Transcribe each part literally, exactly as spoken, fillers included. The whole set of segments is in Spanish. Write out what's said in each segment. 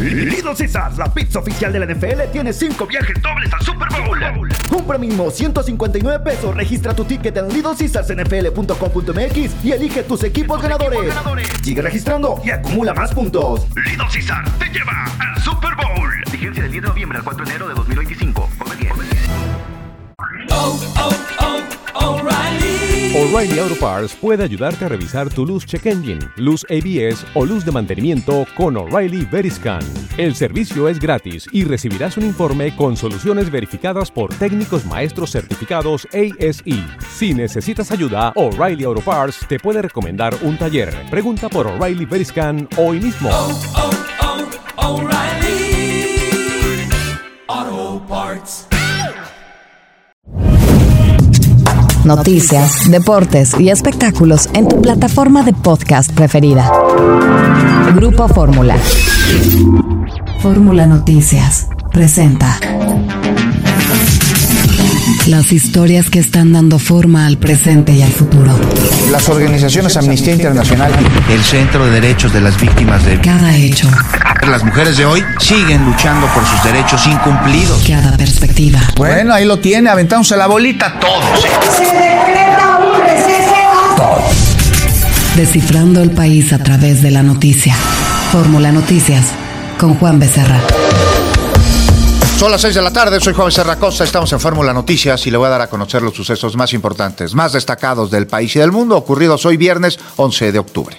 Little Caesars, la pizza oficial de la N F L, tiene cinco viajes dobles al Super Bowl. Compra mínimo ciento cincuenta y nueve pesos, registra tu ticket en little caesars n f l punto com punto m x y elige tus equipos ganadores. equipos ganadores. Sigue registrando y acumula más puntos. Little Caesars te lleva al Super Bowl. Vigencia del diez de noviembre al cuatro de enero de dos mil veinticinco. Come bien. Oh, oh, oh, O'Reilly. O'Reilly Auto Parts puede ayudarte a revisar tu luz check engine, luz A B S o luz de mantenimiento con O'Reilly Veriscan. El servicio es gratis y recibirás un informe con soluciones verificadas por técnicos maestros certificados A S E. Si necesitas ayuda, O'Reilly Auto Parts te puede recomendar un taller. Pregunta por O'Reilly Veriscan hoy mismo. Oh, oh, oh, O'Reilly Auto Parts. Noticias, deportes y espectáculos en tu plataforma de podcast preferida. Grupo Fórmula. Fórmula Noticias presenta las historias que están dando forma al presente y al futuro. Las organizaciones Amnistía Internacional, el Centro de Derechos de las Víctimas de Cada hecho. Las mujeres de hoy siguen luchando por sus derechos incumplidos. Cada perspectiva. Bueno, ahí lo tiene, aventándose la bolita todos. Se decreta un receso. Todos. Descifrando el país a través de la noticia. Fórmula Noticias con Juan Becerra. Son las seis de la tarde, soy Juan Becerra Costa, estamos en Fórmula Noticias y le voy a dar a conocer los sucesos más importantes, más destacados del país y del mundo, ocurridos hoy viernes once de octubre.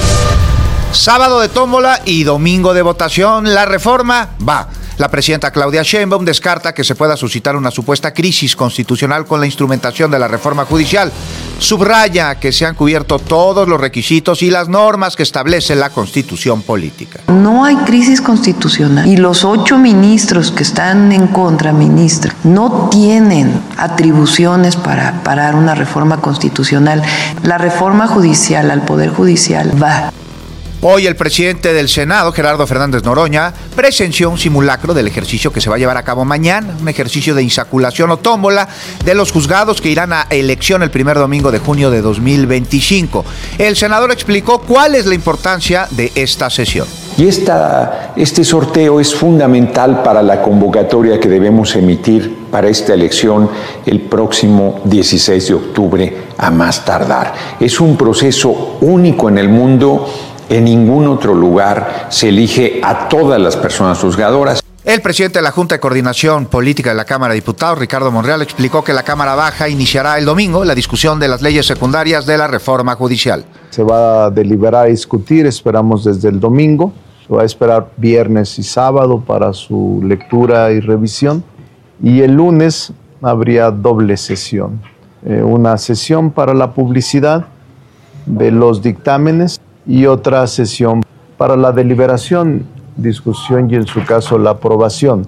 Sábado de tómbola y domingo de votación, la reforma va. La presidenta Claudia Sheinbaum descarta que se pueda suscitar una supuesta crisis constitucional con la instrumentación de la reforma judicial. Subraya que se han cubierto todos los requisitos y las normas que establece la Constitución política. No hay crisis constitucional y los ocho ministros que están en contra, ministra, no tienen atribuciones para parar una reforma constitucional. La reforma judicial al Poder Judicial va. Hoy el presidente del Senado, Gerardo Fernández Noroña, presenció un simulacro del ejercicio que se va a llevar a cabo mañana, un ejercicio de insaculación o tómbola de los juzgados que irán a elección el primer domingo de junio de dos mil veinticinco. El senador explicó cuál es la importancia de esta sesión. Y esta, este sorteo es fundamental para la convocatoria que debemos emitir para esta elección el próximo dieciséis de octubre a más tardar. Es un proceso único en el mundo. En ningún otro lugar se elige a todas las personas juzgadoras. El presidente de la Junta de Coordinación Política de la Cámara de Diputados, Ricardo Monreal, explicó que la Cámara Baja iniciará el domingo la discusión de las leyes secundarias de la reforma judicial. Se va a deliberar y discutir, esperamos desde el domingo. Se va a esperar viernes y sábado para su lectura y revisión. Y el lunes habría doble sesión. Eh, una sesión para la publicidad de los dictámenes y otra sesión para la deliberación, discusión y en su caso la aprobación.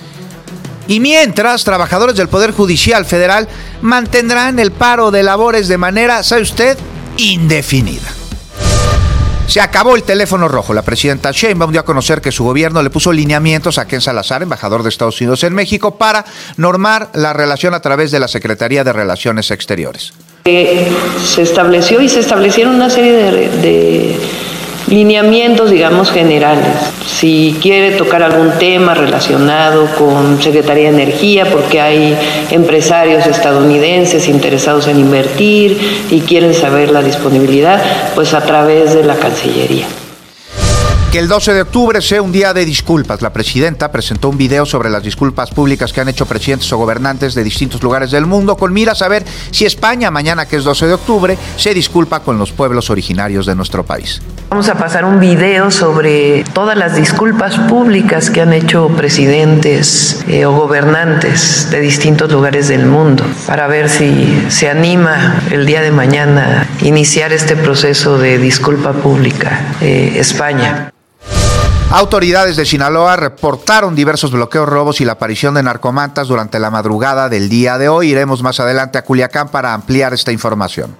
Y mientras, trabajadores del Poder Judicial Federal mantendrán el paro de labores de manera, ¿sabe usted?, indefinida. Se acabó el teléfono rojo. La presidenta Sheinbaum dio a conocer que su gobierno le puso lineamientos a Ken Salazar, embajador de Estados Unidos en México, para normar la relación a través de la Secretaría de Relaciones Exteriores. Eh, se estableció y se establecieron una serie de, de lineamientos, digamos, generales. Si quiere tocar algún tema relacionado con Secretaría de Energía, porque hay empresarios estadounidenses interesados en invertir y quieren saber la disponibilidad, pues a través de la Cancillería. Que el doce de octubre sea un día de disculpas. La presidenta presentó un video sobre las disculpas públicas que han hecho presidentes o gobernantes de distintos lugares del mundo, con miras a ver si España, mañana que es doce de octubre, se disculpa con los pueblos originarios de nuestro país. Vamos a pasar un video sobre todas las disculpas públicas que han hecho presidentes eh, o gobernantes de distintos lugares del mundo, para ver si se anima el día de mañana a iniciar este proceso de disculpa pública eh, España. Autoridades de Sinaloa reportaron diversos bloqueos, robos y la aparición de narcomantas durante la madrugada del día de hoy. Iremos más adelante a Culiacán para ampliar esta información.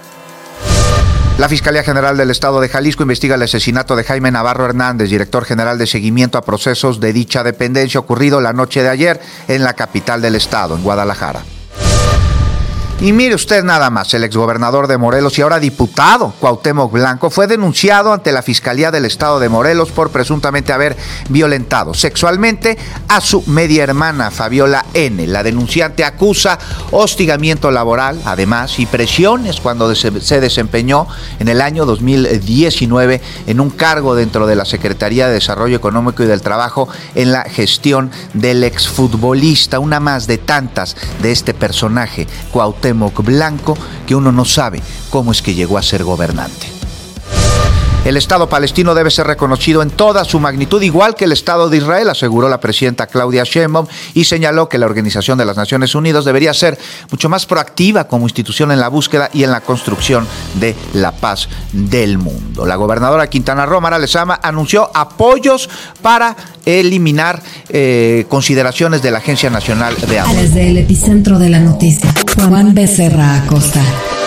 La Fiscalía General del Estado de Jalisco investiga el asesinato de Jaime Navarro Hernández, director general de seguimiento a procesos de dicha dependencia, ocurrido la noche de ayer en la capital del estado, en Guadalajara. Y mire usted nada más, el exgobernador de Morelos y ahora diputado Cuauhtémoc Blanco fue denunciado ante la Fiscalía del Estado de Morelos por presuntamente haber violentado sexualmente a su media hermana Fabiola N. La denunciante acusa hostigamiento laboral, además, y presiones cuando se desempeñó en el año dos mil diecinueve en un cargo dentro de la Secretaría de Desarrollo Económico y del Trabajo en la gestión del exfutbolista, una más de tantas de este personaje, Cuauhtémoc Blanco, que uno no sabe cómo es que llegó a ser gobernante. El Estado palestino debe ser reconocido en toda su magnitud, igual que el Estado de Israel, aseguró la presidenta Claudia Sheinbaum, y señaló que la Organización de las Naciones Unidas debería ser mucho más proactiva como institución en la búsqueda y en la construcción de la paz del mundo. La gobernadora de Quintana Roo, Mara Lezama, anunció apoyos para eliminar eh, consideraciones de la Agencia Nacional de Agua. Desde el epicentro de la noticia, Juan Becerra Acosta.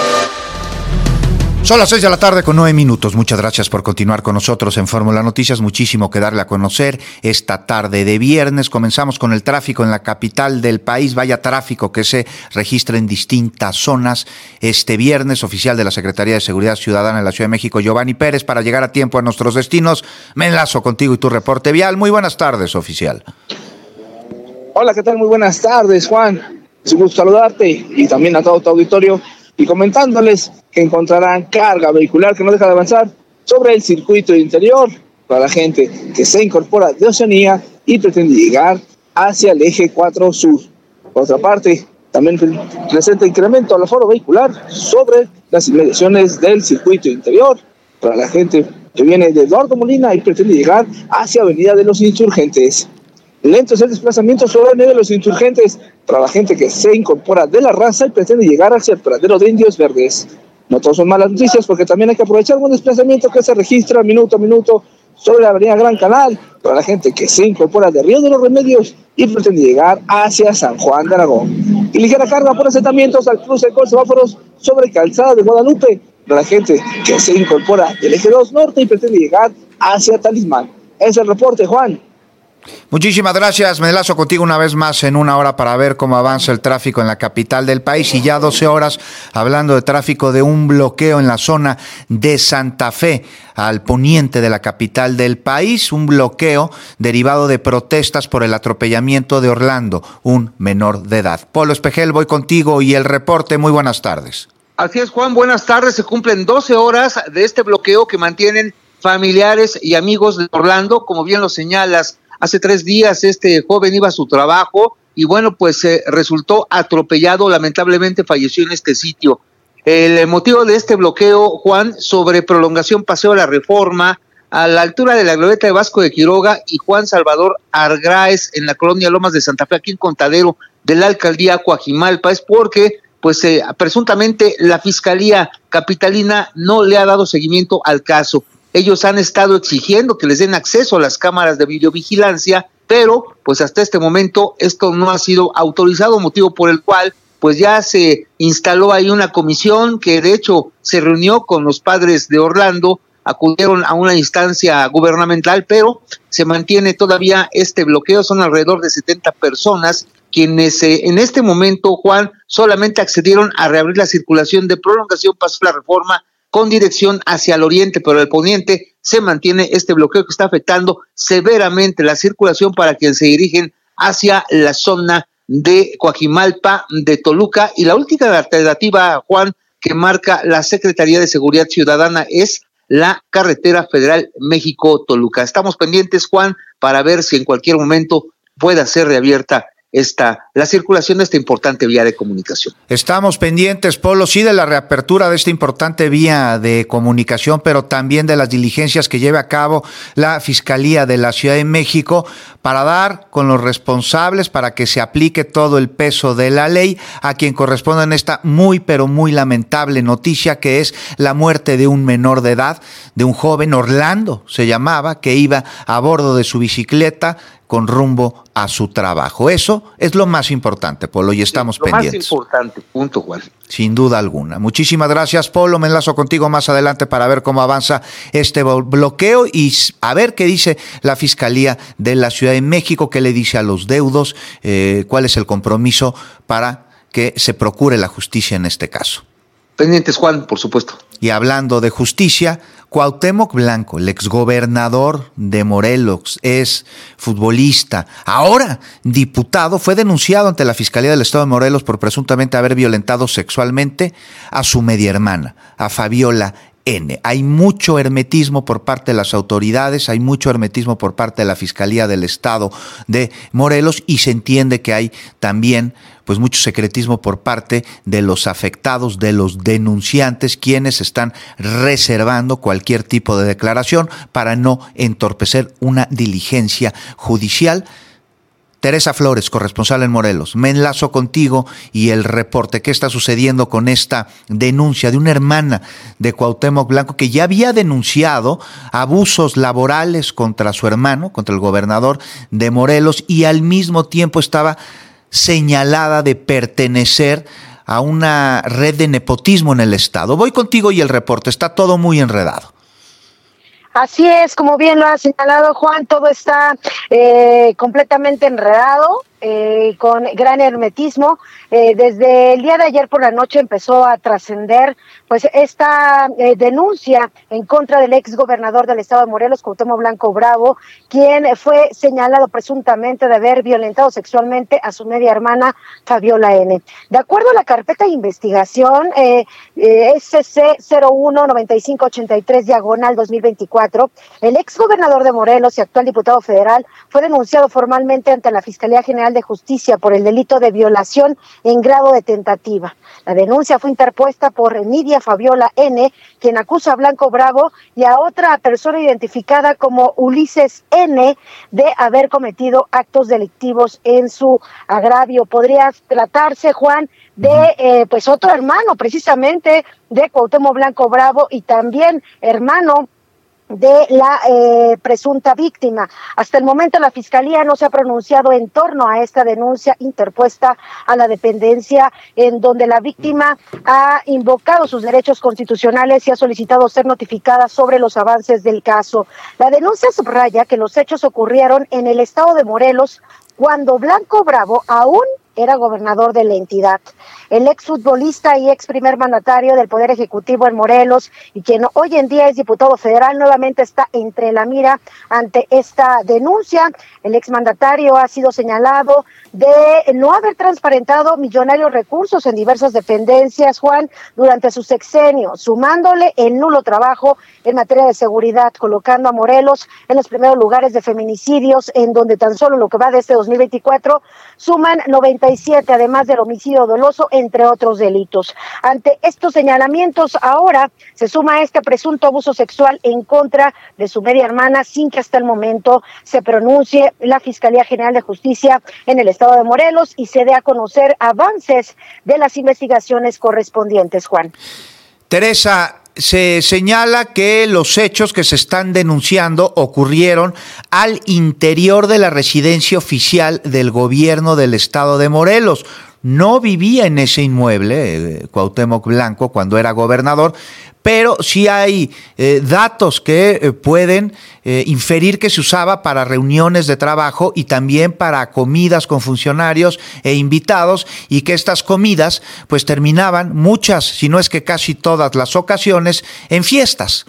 Son las seis de la tarde con nueve minutos. Muchas gracias por continuar con nosotros en Fórmula Noticias. Muchísimo que darle a conocer esta tarde de viernes. Comenzamos con el tráfico en la capital del país. Vaya tráfico que se registra en distintas zonas. Este viernes, oficial de la Secretaría de Seguridad Ciudadana en la Ciudad de México, Giovanni Pérez, para llegar a tiempo a nuestros destinos. Me enlazo contigo y tu reporte vial. Muy buenas tardes, oficial. Hola, ¿qué tal? Muy buenas tardes, Juan. Es un gusto saludarte y también a todo tu auditorio, y comentándoles que encontrarán carga vehicular que no deja de avanzar sobre el circuito interior para la gente que se incorpora de Oceanía y pretende llegar hacia el eje cuatro sur. Por otra parte, también presenta incremento al aforo vehicular sobre las inmediaciones del circuito interior para la gente que viene de Eduardo Molina y pretende llegar hacia Avenida de los Insurgentes. Lento es el desplazamiento sobre Avenida de los Insurgentes para la gente que se incorpora de la raza y pretende llegar hacia el paradero de Indios Verdes. No todos son malas noticias, porque también hay que aprovechar un desplazamiento que se registra minuto a minuto sobre la Avenida Gran Canal para la gente que se incorpora de Río de los Remedios y pretende llegar hacia San Juan de Aragón. Y ligera carga por asentamientos al cruce con semáforos sobre Calzada de Guadalupe para la gente que se incorpora del eje dos norte y pretende llegar hacia Talismán. Es el reporte, Juan. Muchísimas gracias. Me enlazo contigo una vez más en una hora para ver cómo avanza el tráfico en la capital del país, y ya doce horas hablando de tráfico de un bloqueo en la zona de Santa Fe, al poniente de la capital del país, un bloqueo derivado de protestas por el atropellamiento de Orlando, un menor de edad. Polo Espejel, voy contigo y el reporte. Muy buenas tardes. Así es, Juan, buenas tardes. Se cumplen doce horas de este bloqueo que mantienen familiares y amigos de Orlando, como bien lo señalas. Hace tres días este joven iba a su trabajo y bueno, pues eh, resultó atropellado, lamentablemente falleció en este sitio. El motivo de este bloqueo, Juan, sobre prolongación Paseo de la Reforma, a la altura de la glorieta de Vasco de Quiroga y Juan Salvador Argráez, en la colonia Lomas de Santa Fe, aquí en Contadero, de la alcaldía Coajimalpa, es porque pues eh, presuntamente la Fiscalía Capitalina no le ha dado seguimiento al caso. Ellos han estado exigiendo que les den acceso a las cámaras de videovigilancia, pero pues hasta este momento esto no ha sido autorizado, motivo por el cual pues ya se instaló ahí una comisión que de hecho se reunió con los padres de Orlando, acudieron a una instancia gubernamental, pero se mantiene todavía este bloqueo. Son alrededor de setenta personas quienes eh, en este momento, Juan, solamente accedieron a reabrir la circulación de prolongación Paseo de la Reforma con dirección hacia el oriente, pero el poniente se mantiene este bloqueo que está afectando severamente la circulación para quienes se dirigen hacia la zona de Coajimalpa, de Toluca. Y la última alternativa, Juan, que marca la Secretaría de Seguridad Ciudadana es la carretera federal México-Toluca. Estamos pendientes, Juan, para ver si en cualquier momento pueda ser reabierta esta, la circulación de esta importante vía de comunicación. Estamos pendientes, Polo, sí, de la reapertura de esta importante vía de comunicación, pero también de las diligencias que lleve a cabo la Fiscalía de la Ciudad de México para dar con los responsables, para que se aplique todo el peso de la ley a quien corresponde en esta muy, pero muy lamentable noticia, que es la muerte de un menor de edad, de un joven, Orlando se llamaba, que iba a bordo de su bicicleta con rumbo a su trabajo. Eso es lo más importante, Polo, y estamos sí, lo pendientes. Lo más importante, punto, Juan. Sin duda alguna. Muchísimas gracias, Polo. Me enlazo contigo más adelante para ver cómo avanza este bloqueo y a ver qué dice la Fiscalía de la Ciudad de México, qué le dice a los deudos, eh, cuál es el compromiso para que se procure la justicia en este caso. Pendientes, Juan, por supuesto. Y hablando de justicia, Cuauhtémoc Blanco, el exgobernador de Morelos, es futbolista, ahora diputado, fue denunciado ante la Fiscalía del Estado de Morelos por presuntamente haber violentado sexualmente a su media hermana, a Fabiola N. Hay mucho hermetismo por parte de las autoridades, hay mucho hermetismo por parte de la Fiscalía del Estado de Morelos y se entiende que hay también pues mucho secretismo por parte de los afectados, de los denunciantes, quienes están reservando cualquier tipo de declaración para no entorpecer una diligencia judicial. Teresa Flores, corresponsal en Morelos, me enlazo contigo y el reporte. ¿Qué está sucediendo con esta denuncia de una hermana de Cuauhtémoc Blanco que ya había denunciado abusos laborales contra su hermano, contra el gobernador de Morelos, y al mismo tiempo estaba señalada de pertenecer a una red de nepotismo en el Estado? Voy contigo y el reporte, está todo muy enredado. Así es, como bien lo ha señalado Juan, todo está eh, completamente enredado, eh, con gran hermetismo. Eh, desde el día de ayer por la noche empezó a trascender pues esta eh, denuncia en contra del ex gobernador del estado de Morelos, Cuauhtémoc Blanco Bravo, quien fue señalado presuntamente de haber violentado sexualmente a su media hermana Fabiola N. De acuerdo a la carpeta de investigación eh, eh, S C cero uno noventa y cinco ochenta y tres diagonal dos mil veinticuatro, el ex gobernador de Morelos y actual diputado federal fue denunciado formalmente ante la Fiscalía General de Justicia por el delito de violación en grado de tentativa. La denuncia fue interpuesta por Nidia Fabiola N., quien acusa a Blanco Bravo y a otra persona identificada como Ulises N. de haber cometido actos delictivos en su agravio. Podría tratarse, Juan, de eh, pues otro hermano precisamente de Cuauhtémoc Blanco Bravo y también hermano de la eh, presunta víctima. Hasta el momento la Fiscalía no se ha pronunciado en torno a esta denuncia interpuesta a la dependencia, en donde la víctima ha invocado sus derechos constitucionales y ha solicitado ser notificada sobre los avances del caso. La denuncia subraya que los hechos ocurrieron en el estado de Morelos cuando Blanco Bravo aún era gobernador de la entidad. El exfutbolista y ex primer mandatario del Poder Ejecutivo en Morelos y quien hoy en día es diputado federal nuevamente está entre la mira ante esta denuncia. El exmandatario ha sido señalado de no haber transparentado millonarios recursos en diversas dependencias, Juan, durante su sexenio, sumándole el nulo trabajo en materia de seguridad, colocando a Morelos en los primeros lugares de feminicidios, en donde tan solo lo que va de este dos mil veinticuatro suman noventa y siete, además del homicidio doloso, entre otros delitos. Ante estos señalamientos, ahora se suma este presunto abuso sexual en contra de su media hermana, sin que hasta el momento se pronuncie la Fiscalía General de Justicia en el estado de Morelos y se dé a conocer avances de las investigaciones correspondientes, Juan. Teresa, se señala que los hechos que se están denunciando ocurrieron al interior de la residencia oficial del gobierno del estado de Morelos. No vivía en ese inmueble, eh, Cuauhtémoc Blanco, cuando era gobernador, pero sí hay eh, datos que eh, pueden eh, inferir que se usaba para reuniones de trabajo y también para comidas con funcionarios e invitados, y que estas comidas pues terminaban muchas, si no es que casi todas las ocasiones, en fiestas.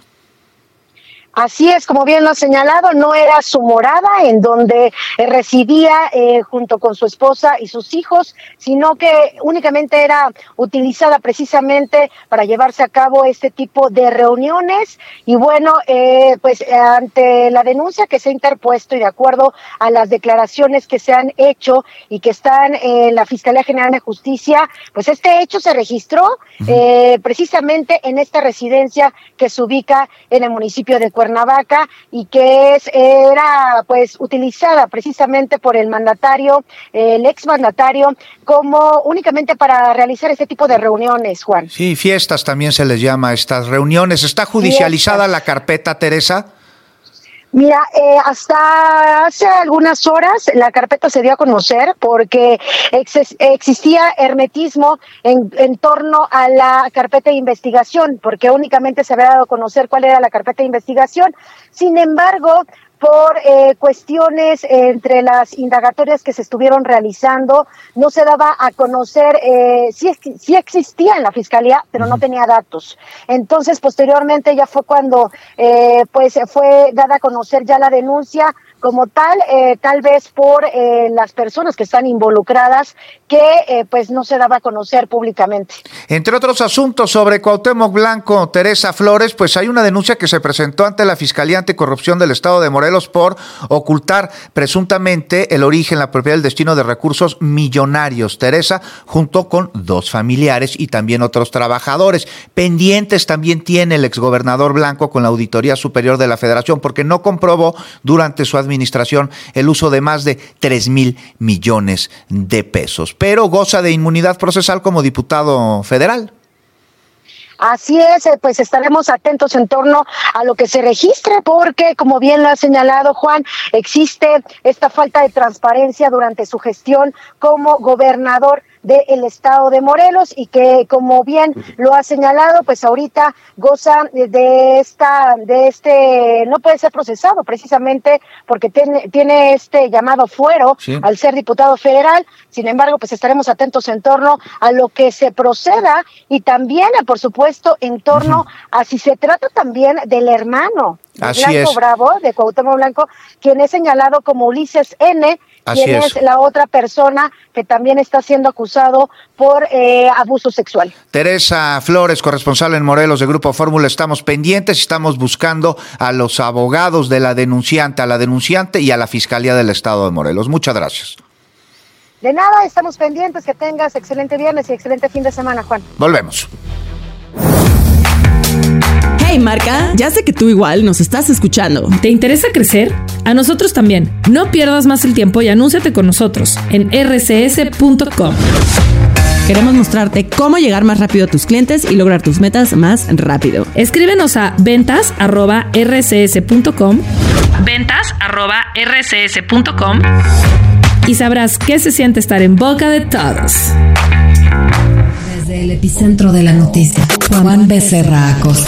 Así es, como bien lo ha señalado, no era su morada en donde eh, residía eh, junto con su esposa y sus hijos, sino que únicamente era utilizada precisamente para llevarse a cabo este tipo de reuniones. Y bueno, eh, pues ante la denuncia que se ha interpuesto y de acuerdo a las declaraciones que se han hecho y que están en la Fiscalía General de Justicia, pues este hecho se registró uh-huh. eh, precisamente en esta residencia que se ubica en el municipio de Cuernavaca. Cuernavaca y que es era pues utilizada precisamente por el mandatario, el exmandatario, como únicamente para realizar este tipo de reuniones, Juan. Sí, fiestas también se les llama a estas reuniones. ¿Está judicializada fiestas. La carpeta, Teresa? Mira, eh, hasta hace algunas horas la carpeta se dio a conocer porque ex- existía hermetismo en, en torno a la carpeta de investigación, porque únicamente se había dado a conocer cuál era la carpeta de investigación. Sin embargo, por eh, cuestiones eh, entre las indagatorias que se estuvieron realizando, no se daba a conocer, eh, sí, sí existía en la fiscalía, pero no tenía datos. Entonces, posteriormente ya fue cuando eh, pues fue dada a conocer ya la denuncia como tal, eh, tal vez por eh, las personas que están involucradas, que eh, pues no se daba a conocer públicamente. Entre otros asuntos sobre Cuauhtémoc Blanco, Teresa Flores, pues hay una denuncia que se presentó ante la Fiscalía Anticorrupción del Estado de Morelos por ocultar presuntamente el origen, la propiedad, el destino de recursos millonarios. Teresa, junto con dos familiares y también otros trabajadores. Pendientes también tiene el exgobernador Blanco con la Auditoría Superior de la Federación, porque no comprobó durante su administración el uso de más de tres mil millones de pesos, pero goza de inmunidad procesal como diputado federal. Así es, pues estaremos atentos en torno a lo que se registre, porque como bien lo ha señalado Juan, existe esta falta de transparencia durante su gestión como gobernador del estado de Morelos, y que como bien lo ha señalado, pues ahorita goza de esta, de este, no puede ser procesado precisamente porque tiene, tiene este llamado fuero, sí, al ser diputado federal. Sin embargo, pues estaremos atentos en torno a lo que se proceda, y también, por supuesto, en torno uh-huh. a si se trata también del hermano de Así Blanco es. Bravo, de Cuauhtémoc Blanco, quien es señalado como Ulises N., Así quien es. es la otra persona que también está siendo acusado por eh, abuso sexual. Teresa Flores, corresponsal en Morelos de Grupo Fórmula, estamos pendientes, estamos buscando a los abogados de la denunciante, a la denunciante y a la Fiscalía del Estado de Morelos. Muchas gracias. De nada, estamos pendientes, que tengas excelente viernes y excelente fin de semana, Juan. Volvemos. Hey Marca, ya sé que tú igual nos estás escuchando. ¿Te interesa crecer? A nosotros también. No pierdas más el tiempo y anúnciate con nosotros en erre ce ese punto com. Queremos mostrarte cómo llegar más rápido a tus clientes y lograr tus metas más rápido. Escríbenos a ventas arroba erre ce ese punto com, ventas arroba erre ce ese punto com, y sabrás qué se siente estar en boca de todos. Desde el epicentro de la noticia, Juan Becerra Acosta.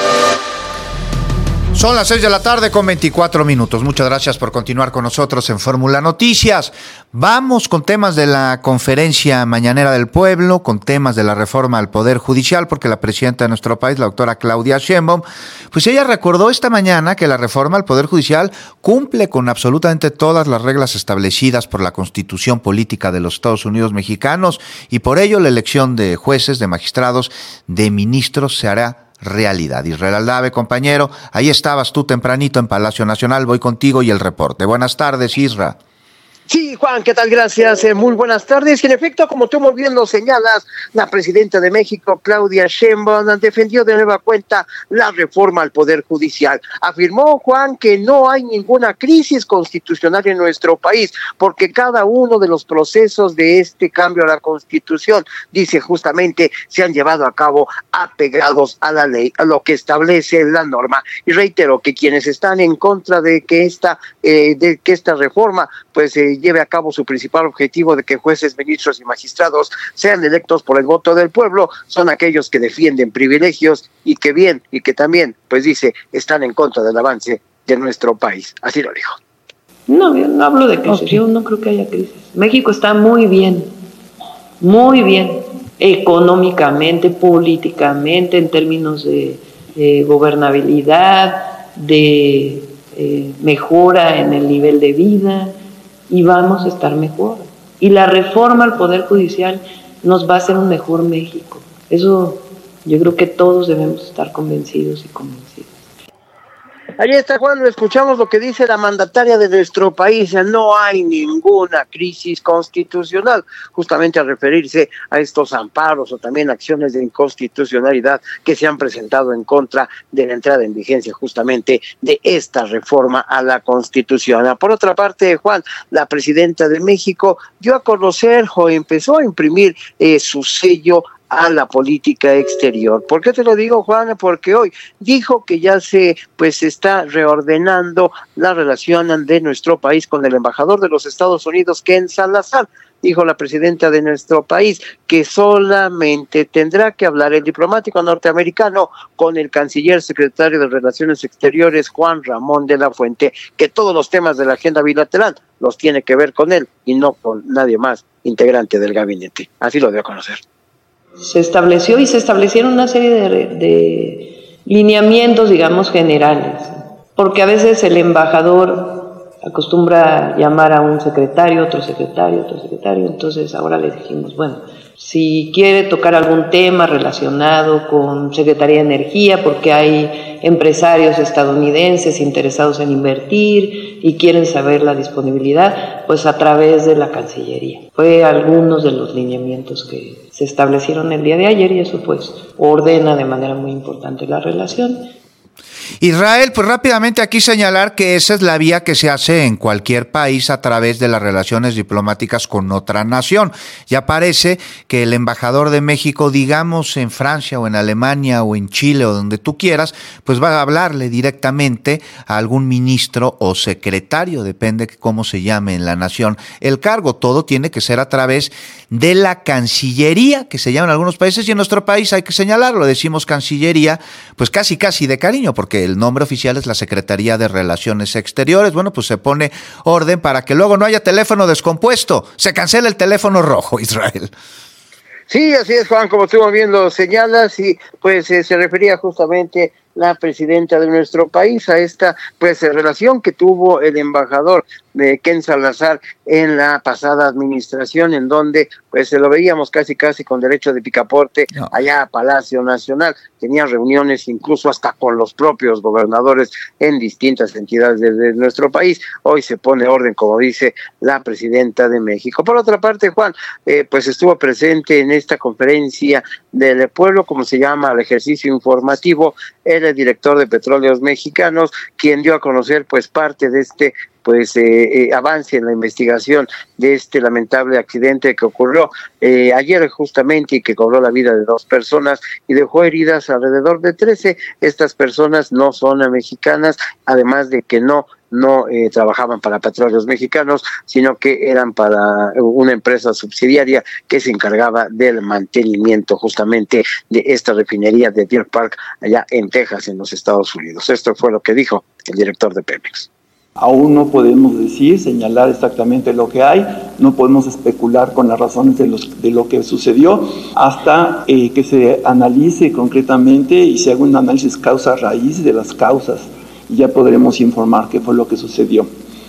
Son las seis de la tarde con veinticuatro minutos. Muchas gracias por continuar con nosotros en Fórmula Noticias. Vamos con temas de la conferencia mañanera del pueblo, con temas de la reforma al Poder Judicial, porque la presidenta de nuestro país, la doctora Claudia Sheinbaum, pues ella recordó esta mañana que la reforma al Poder Judicial cumple con absolutamente todas las reglas establecidas por la Constitución Política de los Estados Unidos Mexicanos, y por ello la elección de jueces, de magistrados, de ministros se hará realidad. Israel Aldave, compañero, ahí estabas tú tempranito en Palacio Nacional, voy contigo y el reporte. Buenas tardes, Isra. Sí, Juan, ¿qué tal? Gracias. Eh, muy buenas tardes. En efecto, como tú muy bien lo señalas, la presidenta de México, Claudia Sheinbaum, defendió de nueva cuenta la reforma al Poder Judicial. Afirmó, Juan, que no hay ninguna crisis constitucional en nuestro país, porque cada uno de los procesos de este cambio a la Constitución, dice justamente, se han llevado a cabo apegados a la ley, a lo que establece la norma. Y reitero que quienes están en contra de que esta, eh, de que esta reforma, pues, eh, lleve a cabo su principal objetivo de que jueces, ministros y magistrados sean electos por el voto del pueblo, son aquellos que defienden privilegios y que bien, y que también, pues dice, están en contra del avance de nuestro país. Así lo dijo. No, yo no hablo de crisis, okay. Yo no creo que haya crisis. México está muy bien, muy bien, económicamente, políticamente, en términos de, de gobernabilidad, de eh, mejora en el nivel de vida, y vamos a estar mejor. Y la reforma al Poder Judicial nos va a hacer un mejor México. Eso yo creo que todos debemos estar convencidos y convencidos. Ahí está, Juan, escuchamos lo que dice la mandataria de nuestro país: no hay ninguna crisis constitucional, justamente al referirse a estos amparos o también acciones de inconstitucionalidad que se han presentado en contra de la entrada en vigencia justamente de esta reforma a la Constitución. Por otra parte, Juan, la presidenta de México dio a conocer o empezó a imprimir eh, su sello a la política exterior. ¿Por qué te lo digo, Juan? Porque hoy dijo que ya se pues está reordenando la relación de nuestro país con el embajador de los Estados Unidos, Ken Salazar. Dijo la presidenta de nuestro país que solamente tendrá que hablar el diplomático norteamericano con el canciller secretario de Relaciones Exteriores, Juan Ramón de la Fuente, que todos los temas de la agenda bilateral los tiene que ver con él y no con nadie más integrante del gabinete. Así lo dio a conocer. Se estableció y se establecieron una serie de, de lineamientos, digamos, generales, porque a veces el embajador acostumbra llamar a un secretario, otro secretario, otro secretario, entonces ahora le dijimos, bueno, si quiere tocar algún tema relacionado con Secretaría de Energía, porque hay empresarios estadounidenses interesados en invertir y quieren saber la disponibilidad, pues a través de la Cancillería. Fue algunos de los lineamientos que se establecieron el día de ayer y eso pues ordena de manera muy importante la relación. Israel, pues rápidamente aquí señalar que esa es la vía que se hace en cualquier país a través de las relaciones diplomáticas con otra nación. Ya parece que el embajador de México, digamos en Francia o en Alemania o en Chile o donde tú quieras, pues va a hablarle directamente a algún ministro o secretario, depende cómo se llame en la nación el cargo. Todo tiene que ser a través de la Cancillería, que se llama en algunos países, y en nuestro país hay que señalarlo, decimos Cancillería, pues casi casi de cariño, porque el nombre oficial es la Secretaría de Relaciones Exteriores. Bueno, pues se pone orden para que luego no haya teléfono descompuesto. Se cancela el teléfono rojo, Israel. Sí, así es, Juan, como tú bien lo señalas, y pues eh, se refería justamente la presidenta de nuestro país a esta pues relación que tuvo el embajador de Ken Salazar en la pasada administración, en donde pues se lo veíamos casi casi con derecho de picaporte no. allá a Palacio Nacional. Tenía reuniones incluso hasta con los propios gobernadores en distintas entidades de, de nuestro país. Hoy se pone orden, como dice la presidenta de México. Por otra parte, Juan, eh, pues estuvo presente en esta conferencia del pueblo, como se llama, el ejercicio informativo, el director de Petróleos Mexicanos, quien dio a conocer pues parte de este pues eh, eh, avance en la investigación de este lamentable accidente que ocurrió eh, ayer justamente y que cobró la vida de dos personas y dejó heridas alrededor de trece. Estas personas no son mexicanas, además de que no no eh, trabajaban para Petróleos Mexicanos, sino que eran para una empresa subsidiaria que se encargaba del mantenimiento justamente de esta refinería de Deer Park allá en Texas, en los Estados Unidos. Esto fue lo que dijo el director de Pemex. Aún no podemos decir, señalar exactamente lo que hay, no podemos especular con las razones de, los, de lo que sucedió hasta eh, que se analice concretamente y se haga un análisis causa-raíz de las causas y ya podremos informar qué fue lo que sucedió.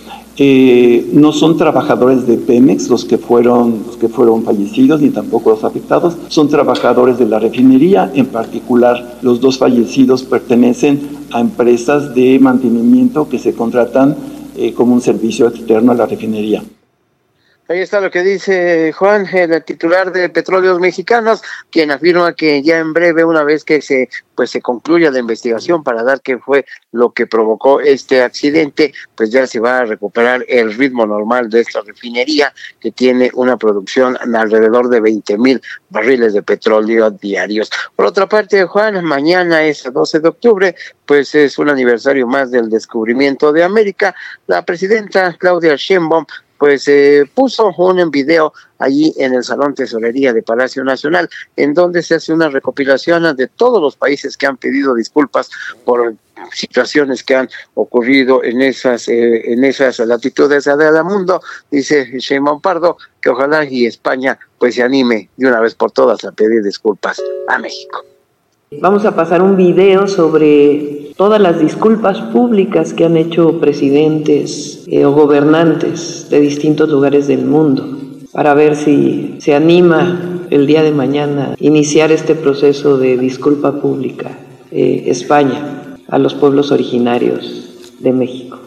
Eh, no son trabajadores de Pemex los que fueron los que fueron fallecidos, ni tampoco los afectados, son trabajadores de la refinería. En particular, los dos fallecidos pertenecen a empresas de mantenimiento que se contratan eh, como un servicio externo a la refinería. Ahí está lo que dice Juan, el titular de Petróleos Mexicanos, quien afirma que ya en breve, una vez que se pues se concluya la investigación para dar qué fue lo que provocó este accidente, pues ya se va a recuperar el ritmo normal de esta refinería, que tiene una producción alrededor de veinte mil barriles de petróleo diarios. Por otra parte, Juan, mañana es doce de octubre, pues es un aniversario más del descubrimiento de América. La presidenta Claudia Sheinbaum pues eh, puso un video allí en el Salón Tesorería de Palacio Nacional, en donde se hace una recopilación de todos los países que han pedido disculpas por situaciones que han ocurrido en esas eh, en esas latitudes del mundo. Dice Sheinbaum Pardo que ojalá y España pues se anime de una vez por todas a pedir disculpas a México. Vamos a pasar un video sobre todas las disculpas públicas que han hecho presidentes eh, o gobernantes de distintos lugares del mundo, para ver si se anima el día de mañana a iniciar este proceso de disculpa pública eh, España a los pueblos originarios de México.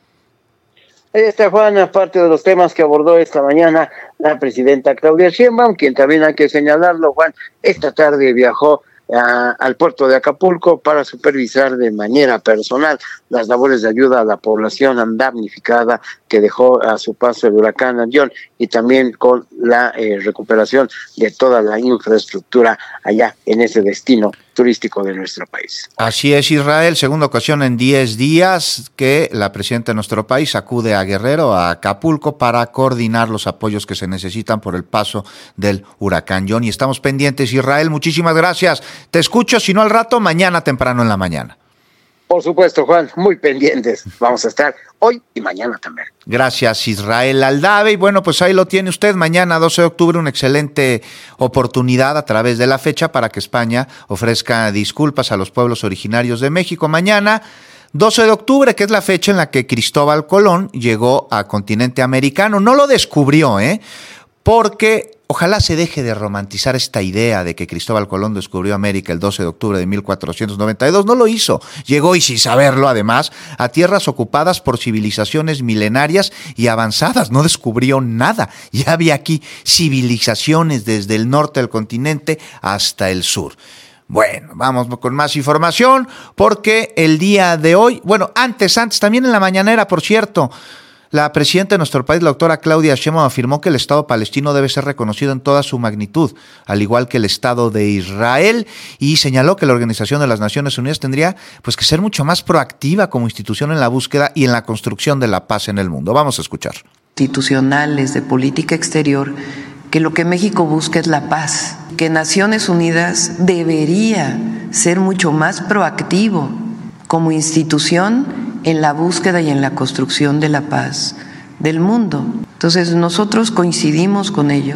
Ahí está, Juan, aparte de los temas que abordó esta mañana la presidenta Claudia Sheinbaum, quien también hay que señalarlo, Juan, esta tarde viajó a, al puerto de Acapulco para supervisar de manera personal las labores de ayuda a la población damnificada que dejó a su paso el huracán John, y también con la eh, recuperación de toda la infraestructura allá en ese destino turístico de nuestro país. Así es, Israel, segunda ocasión en diez días que la presidenta de nuestro país acude a Guerrero, a Acapulco, para coordinar los apoyos que se necesitan por el paso del huracán John. Y estamos pendientes, Israel, muchísimas gracias. Te escucho, si no al rato, mañana temprano en la mañana. Por supuesto, Juan, muy pendientes. Vamos a estar hoy y mañana también. Gracias, Israel Aldave. Y bueno, pues ahí lo tiene usted. Mañana, doce de octubre, una excelente oportunidad a través de la fecha para que España ofrezca disculpas a los pueblos originarios de México. Mañana, doce de octubre, que es la fecha en la que Cristóbal Colón llegó al continente americano. No lo descubrió, ¿eh? Porque ojalá se deje de romantizar esta idea de que Cristóbal Colón descubrió América el doce de octubre de mil cuatrocientos noventa y dos. No lo hizo. Llegó, y sin saberlo además, a tierras ocupadas por civilizaciones milenarias y avanzadas. No descubrió nada. Ya había aquí civilizaciones desde el norte del continente hasta el sur. Bueno, vamos con más información, porque el día de hoy, bueno, antes, antes, también en la mañanera, por cierto, la presidenta de nuestro país, la doctora Claudia Sheinbaum, afirmó que el Estado palestino debe ser reconocido en toda su magnitud, al igual que el Estado de Israel, y señaló que la Organización de las Naciones Unidas tendría pues que ser mucho más proactiva como institución en la búsqueda y en la construcción de la paz en el mundo. Vamos a escuchar. Institucionales de política exterior, que lo que México busca es la paz, que Naciones Unidas debería ser mucho más proactivo como institución en la búsqueda y en la construcción de la paz del mundo. Entonces nosotros coincidimos con ello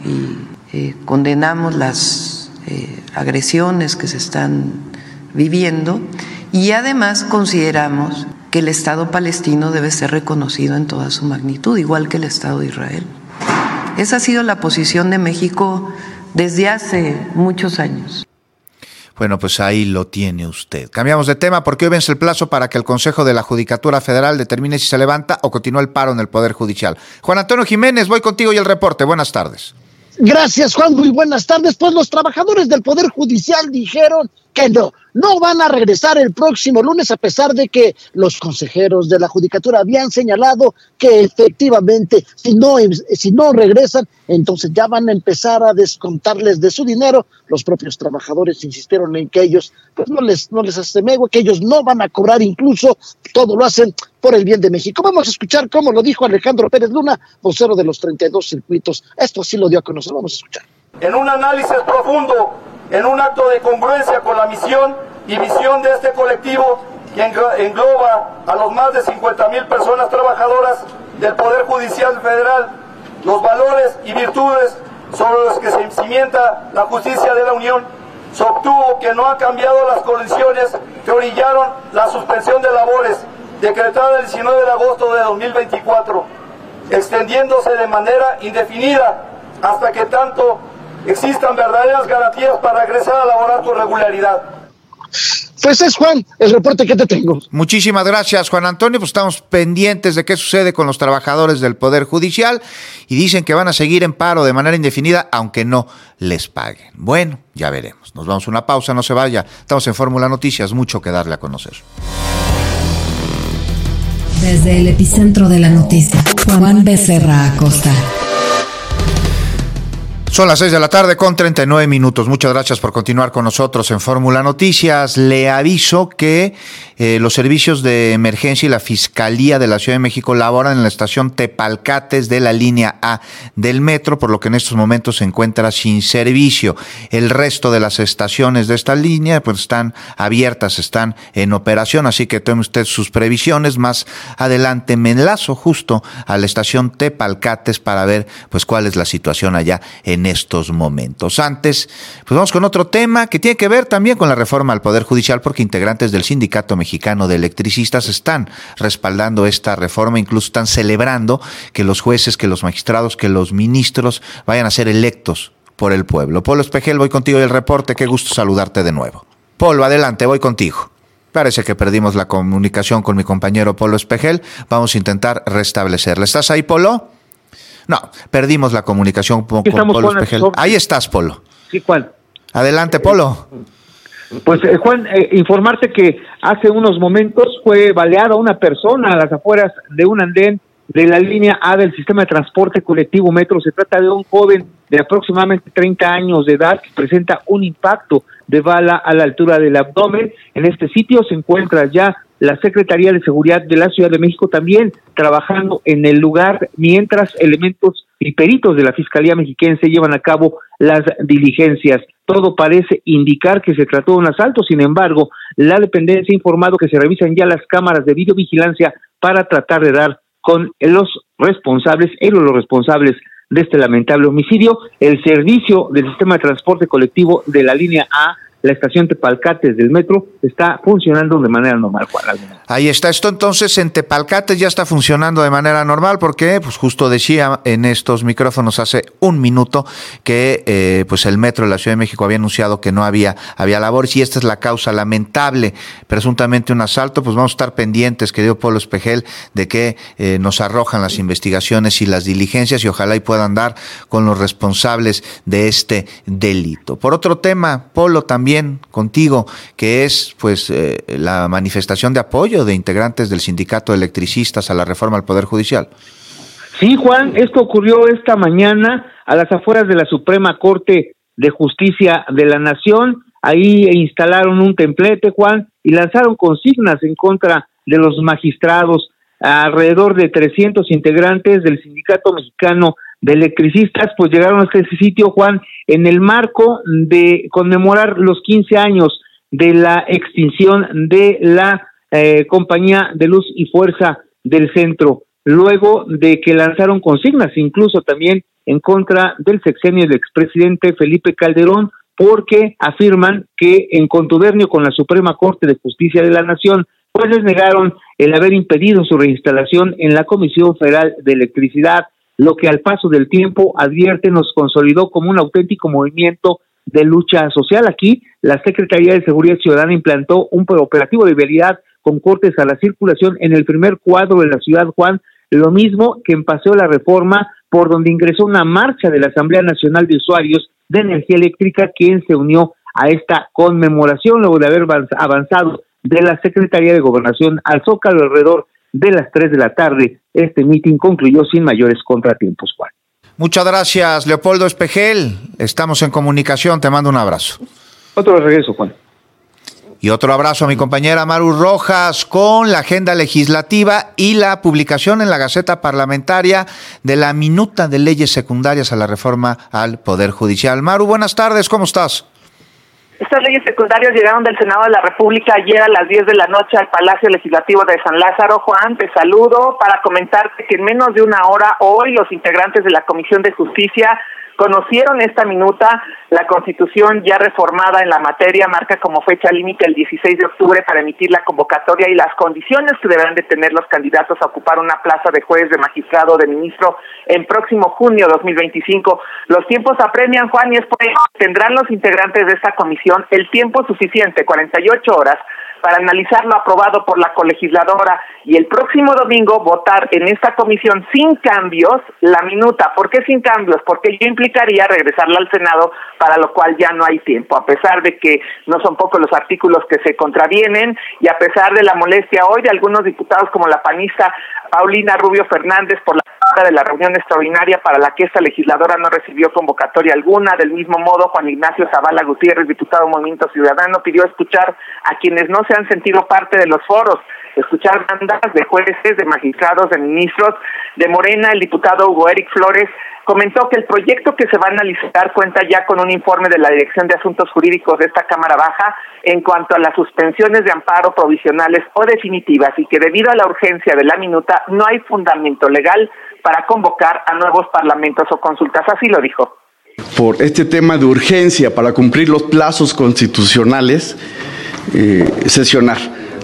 y eh, condenamos las eh, agresiones que se están viviendo, y además consideramos que el Estado palestino debe ser reconocido en toda su magnitud, igual que el Estado de Israel. Esa ha sido la posición de México desde hace muchos años. Bueno, pues ahí lo tiene usted. Cambiamos de tema porque hoy vence el plazo para que el Consejo de la Judicatura Federal determine si se levanta o continúa el paro en el Poder Judicial. Juan Antonio Jiménez, voy contigo y el reporte. Buenas tardes. Gracias, Juan. Muy buenas tardes. Pues los trabajadores del Poder Judicial dijeron que no, no van a regresar el próximo lunes, a pesar de que los consejeros de la Judicatura habían señalado que efectivamente si no, si no regresan, entonces ya van a empezar a descontarles de su dinero. Los propios trabajadores insistieron en que ellos pues no les, no les hace mego, que ellos no van a cobrar, incluso todo lo hacen por el bien de México. Vamos a escuchar cómo lo dijo Alejandro Pérez Luna, vocero de los treinta y dos circuitos. Esto sí lo dio a conocer. Vamos a escuchar. En un análisis profundo, en un acto de congruencia con la misión y visión de este colectivo que engloba a los más de cincuenta mil personas trabajadoras del Poder Judicial Federal, los valores y virtudes sobre los que se cimienta la justicia de la Unión, se obtuvo que no han cambiado las condiciones que orillaron la suspensión de labores decretada el diecinueve de agosto de dos mil veinticuatro, extendiéndose de manera indefinida hasta que tanto existan verdaderas garantías para regresar a laborar con regularidad. Pues es, Juan, el reporte que te tengo. Muchísimas gracias, Juan Antonio. Pues estamos pendientes de qué sucede con los trabajadores del Poder Judicial y dicen que van a seguir en paro de manera indefinida, aunque no les paguen. Bueno, ya veremos. Nos vamos a una pausa, no se vaya. Estamos en Fórmula Noticias, mucho que darle a conocer. Desde el epicentro de la noticia, Juan Becerra Acosta. Son las seis de la tarde con treinta y nueve minutos. Muchas gracias por continuar con nosotros en Fórmula Noticias. Le aviso que eh, los servicios de emergencia y la Fiscalía de la Ciudad de México laboran en la estación Tepalcates de la línea A del metro, por lo que en estos momentos se encuentra sin servicio. El resto de las estaciones de esta línea pues están abiertas, están en operación, así que tome usted sus previsiones. Más adelante me enlazo justo a la estación Tepalcates para ver pues cuál es la situación allá en estos momentos. Antes, pues vamos con otro tema que tiene que ver también con la reforma al Poder Judicial, porque integrantes del Sindicato Mexicano de Electricistas están respaldando esta reforma, incluso están celebrando que los jueces, que los magistrados, que los ministros vayan a ser electos por el pueblo. Polo Espejel, voy contigo y el reporte. Qué gusto saludarte de nuevo. Polo, adelante, voy contigo. Parece que perdimos la comunicación con mi compañero Polo Espejel. Vamos a intentar restablecerla. ¿Estás ahí, Polo? No, perdimos la comunicación con, con Polo Espejel. Ahí estás, Polo. Sí, ¿cuál? Adelante, Polo. Pues eh, Juan, eh, informarte que hace unos momentos fue baleada una persona a las afueras de un andén de la línea A del sistema de transporte colectivo Metro. Se trata de un joven de aproximadamente treinta años de edad que presenta un impacto de bala a la altura del abdomen. En este sitio se encuentra ya la Secretaría de Seguridad de la Ciudad de México también trabajando en el lugar, mientras elementos y peritos de la Fiscalía Mexiquense llevan a cabo las diligencias. Todo parece indicar que se trató de un asalto. Sin embargo, la dependencia ha informado que se revisan ya las cámaras de videovigilancia para tratar de dar con los responsables, ellos los responsables de este lamentable homicidio. El servicio del sistema de transporte colectivo de la línea A, la estación Tepalcates del metro, está funcionando de manera normal, Juan. Ahí está. Esto entonces en Tepalcates ya está funcionando de manera normal, porque pues justo decía en estos micrófonos hace un minuto que eh, pues el metro de la Ciudad de México había anunciado que no había, había labores, y esta es la causa lamentable, presuntamente un asalto. Pues vamos a estar pendientes, querido Polo Espejel, de que eh, nos arrojan las investigaciones y las diligencias, y ojalá y puedan dar con los responsables de este delito. Por otro tema, Polo, también contigo, que es pues eh, la manifestación de apoyo de integrantes del Sindicato de Electricistas a la reforma al Poder Judicial. Sí, Juan, esto ocurrió esta mañana a las afueras de la Suprema Corte de Justicia de la Nación. Ahí instalaron un templete, Juan, y lanzaron consignas en contra de los magistrados. Alrededor de trescientos integrantes del Sindicato Mexicano de Electricistas pues llegaron a este sitio, Juan, en el marco de conmemorar los quince años de la extinción de la eh, Compañía de Luz y Fuerza del Centro, luego de que lanzaron consignas incluso también en contra del sexenio del expresidente Felipe Calderón, porque afirman que en contubernio con la Suprema Corte de Justicia de la Nación pues les negaron el haber impedido su reinstalación en la Comisión Federal de Electricidad, lo que al paso del tiempo, advierte, nos consolidó como un auténtico movimiento de lucha social. Aquí, la Secretaría de Seguridad Ciudadana implantó un operativo de vialidad con cortes a la circulación en el primer cuadro de la ciudad, Juan, lo mismo que en Paseo La Reforma, por donde ingresó una marcha de la Asamblea Nacional de Usuarios de Energía Eléctrica, quien se unió a esta conmemoración luego de haber avanzado de la Secretaría de Gobernación al Zócalo alrededor de las tres de la tarde. Este mitin concluyó sin mayores contratiempos, Juan. Muchas gracias, Leopoldo Espejel. Estamos en comunicación. Te mando un abrazo. Otro regreso, Juan. Y otro abrazo a mi compañera Maru Rojas con la agenda legislativa y la publicación en la Gaceta Parlamentaria de la minuta de leyes secundarias a la reforma al Poder Judicial. Maru, buenas tardes. ¿Cómo estás? Estas leyes secundarias llegaron del Senado de la República ayer a las diez de la noche al Palacio Legislativo de San Lázaro. Juan, te saludo para comentarte que en menos de una hora hoy los integrantes de la Comisión de Justicia conocieron esta minuta. La Constitución ya reformada en la materia marca como fecha límite el dieciséis de octubre para emitir la convocatoria y las condiciones que deberán de tener los candidatos a ocupar una plaza de juez, de magistrado o de ministro en próximo junio dos mil veinticinco. Los tiempos apremian, Juan, y es por ello que tendrán los integrantes de esta comisión el tiempo suficiente, cuarenta y ocho horas, para analizar lo aprobado por la colegisladora y el próximo domingo votar en esta comisión sin cambios la minuta. ¿Por qué sin cambios? Porque ello implicaría regresarla al Senado, para lo cual ya no hay tiempo, a pesar de que no son pocos los artículos que se contravienen y a pesar de la molestia hoy de algunos diputados como la panista Paulina Rubio Fernández por la de la reunión extraordinaria para la que esta legisladora no recibió convocatoria alguna. Del mismo modo, Juan Ignacio Zavala Gutiérrez, diputado del Movimiento Ciudadano, pidió escuchar a quienes no se han sentido parte de los foros, escuchar bandas de jueces, de magistrados, de ministros. De Morena, el diputado Hugo Eric Flores comentó que el proyecto que se va a analizar cuenta ya con un informe de la Dirección de Asuntos Jurídicos de esta Cámara Baja en cuanto a las suspensiones de amparo provisionales o definitivas, y que debido a la urgencia de la minuta no hay fundamento legal para convocar a nuevos parlamentos o consultas. Así lo dijo. Por este tema de urgencia para cumplir los plazos constitucionales, eh, sesionar.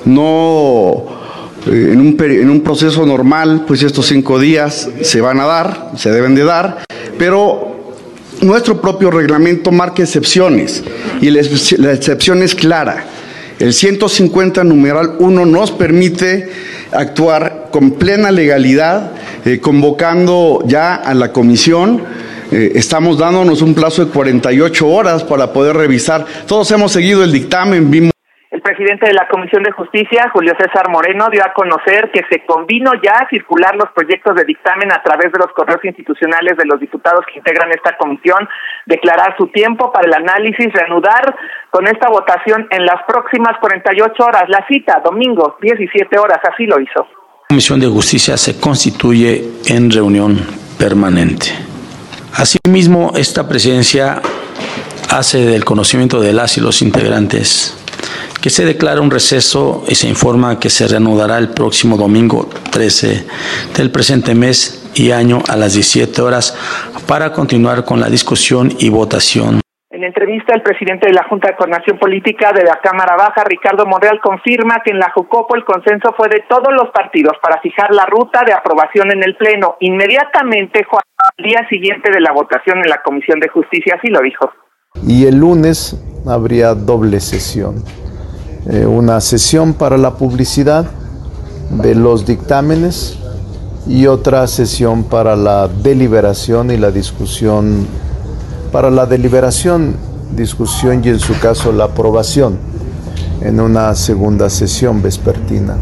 No... En un, en un proceso normal, pues estos cinco días se van a dar, se deben de dar, pero nuestro propio reglamento marca excepciones, y la, la excepción es clara. El ciento cincuenta numeral uno nos permite actuar con plena legalidad, eh, convocando ya a la comisión Eh, estamos dándonos un plazo de cuarenta y ocho horas para poder revisar. Todos hemos seguido el dictamen, vimos. El presidente de la Comisión de Justicia, Julio César Moreno, dio a conocer que se convino ya a circular los proyectos de dictamen a través de los correos institucionales de los diputados que integran esta comisión, declarar su tiempo para el análisis, reanudar con esta votación en las próximas cuarenta y ocho horas. La cita, domingo, diecisiete horas, así lo hizo. La Comisión de Justicia se constituye en reunión permanente. Asimismo, esta presidencia hace del conocimiento de las y los integrantes que se declara un receso y se informa que se reanudará el próximo domingo trece del presente mes y año a las diecisiete horas para continuar con la discusión y votación. En entrevista, el presidente de la Junta de Coordinación Política de la Cámara Baja, Ricardo Monreal, confirma que en la Jucopo el consenso fue de todos los partidos para fijar la ruta de aprobación en el Pleno. Inmediatamente, Juan, al día siguiente de la votación en la Comisión de Justicia, así lo dijo. Y el lunes habría doble sesión. Eh, una sesión para la publicidad de los dictámenes y otra sesión para la deliberación y la discusión, para la deliberación, discusión y en su caso la aprobación en una segunda sesión vespertina.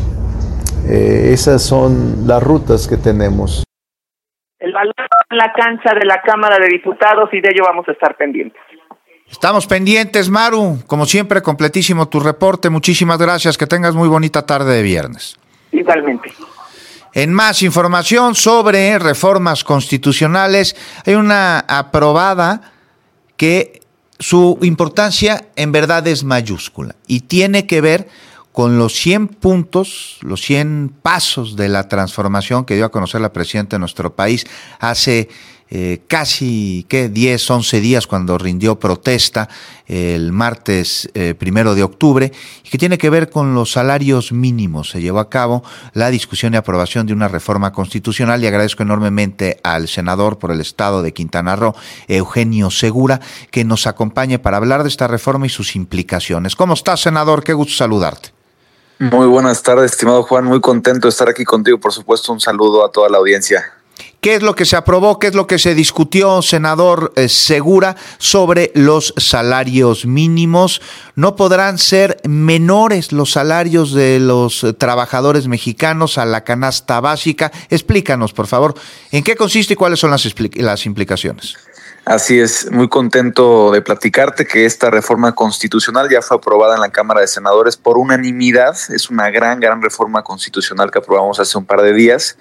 Eh, esas son las rutas que tenemos. El balón en la cancha de la Cámara de Diputados y de ello vamos a estar pendientes. Estamos pendientes, Maru. Como siempre, completísimo tu reporte. Muchísimas gracias. Que tengas muy bonita tarde de viernes. Igualmente. En más información sobre reformas constitucionales, hay una aprobada que su importancia en verdad es mayúscula y tiene que ver con los cien puntos, los cien pasos de la transformación que dio a conocer la presidenta de nuestro país hace eh, casi, ¿qué? diez, once días cuando rindió protesta el martes eh, primero de octubre, y que tiene que ver con los salarios mínimos. Se llevó a cabo la discusión y aprobación de una reforma constitucional y agradezco enormemente al senador por el estado de Quintana Roo, Eugenio Segura, que nos acompañe para hablar de esta reforma y sus implicaciones. ¿Cómo estás, senador? Qué gusto saludarte. Muy buenas tardes, estimado Juan. Muy contento de estar aquí contigo. Por supuesto, un saludo a toda la audiencia. ¿Qué es lo que se aprobó? ¿Qué es lo que se discutió, senador eh, Segura, sobre los salarios mínimos? ¿No podrán ser menores los salarios de los eh, trabajadores mexicanos a la canasta básica? Explícanos, por favor, ¿en qué consiste y cuáles son las, las implicaciones? Así es, muy contento de platicarte que esta reforma constitucional ya fue aprobada en la Cámara de Senadores por unanimidad. Es una gran, gran reforma constitucional que aprobamos hace un par de días.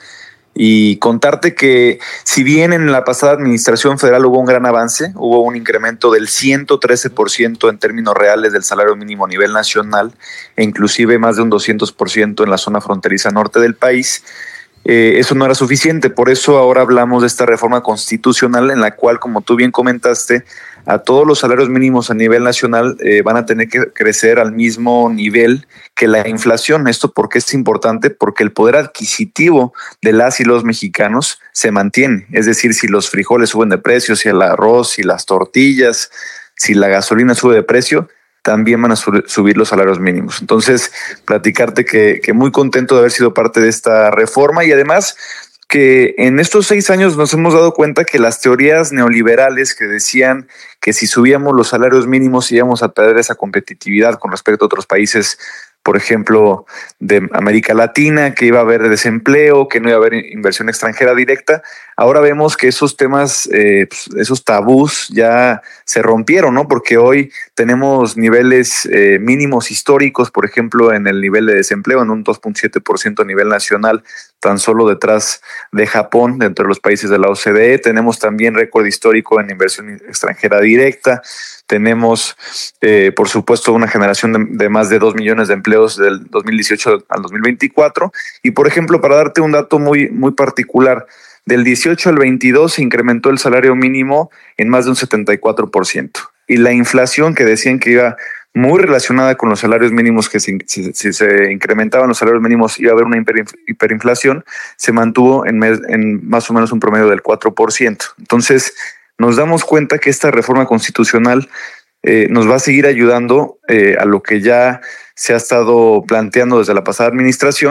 Y contarte que si bien en la pasada administración federal hubo un gran avance, hubo un incremento del ciento trece por ciento en términos reales del salario mínimo a nivel nacional e inclusive más de un doscientos por ciento en la zona fronteriza norte del país, Eh, eso no era suficiente. Por eso ahora hablamos de esta reforma constitucional en la cual, como tú bien comentaste, a todos los salarios mínimos a nivel nacional eh, van a tener que crecer al mismo nivel que la inflación. ¿Esto por qué es importante? Porque el poder adquisitivo de las y los mexicanos se mantiene. Es decir, si los frijoles suben de precio, si el arroz, si las tortillas, si la gasolina sube de precio, también van a subir los salarios mínimos. Entonces, platicarte que, que muy contento de haber sido parte de esta reforma y además que en estos seis años nos hemos dado cuenta que las teorías neoliberales que decían que si subíamos los salarios mínimos íbamos a perder esa competitividad con respecto a otros países, por ejemplo, de América Latina, que iba a haber desempleo, que no iba a haber inversión extranjera directa. Ahora vemos que esos temas, eh, esos tabús ya se rompieron, ¿no? Porque hoy tenemos niveles eh, mínimos históricos, por ejemplo, en el nivel de desempleo, en un dos punto siete por ciento a nivel nacional, tan solo detrás de Japón, dentro de los países de la O C D E. Tenemos también récord histórico en inversión extranjera directa. Tenemos, eh, por supuesto, una generación de, de más de dos millones de empleos del dos mil dieciocho al dos mil veinticuatro. Y, por ejemplo, para darte un dato muy, muy particular, del dieciocho al veintidós se incrementó el salario mínimo en más de un setenta y cuatro por ciento. Y la inflación, que decían que iba muy relacionada con los salarios mínimos, que si, si, si se incrementaban los salarios mínimos iba a haber una hiper, hiperinflación, se mantuvo en, mes, en más o menos un promedio del cuatro por ciento. Entonces, nos damos cuenta que esta reforma constitucional eh, nos va a seguir ayudando eh, a lo que ya se ha estado planteando desde la pasada administración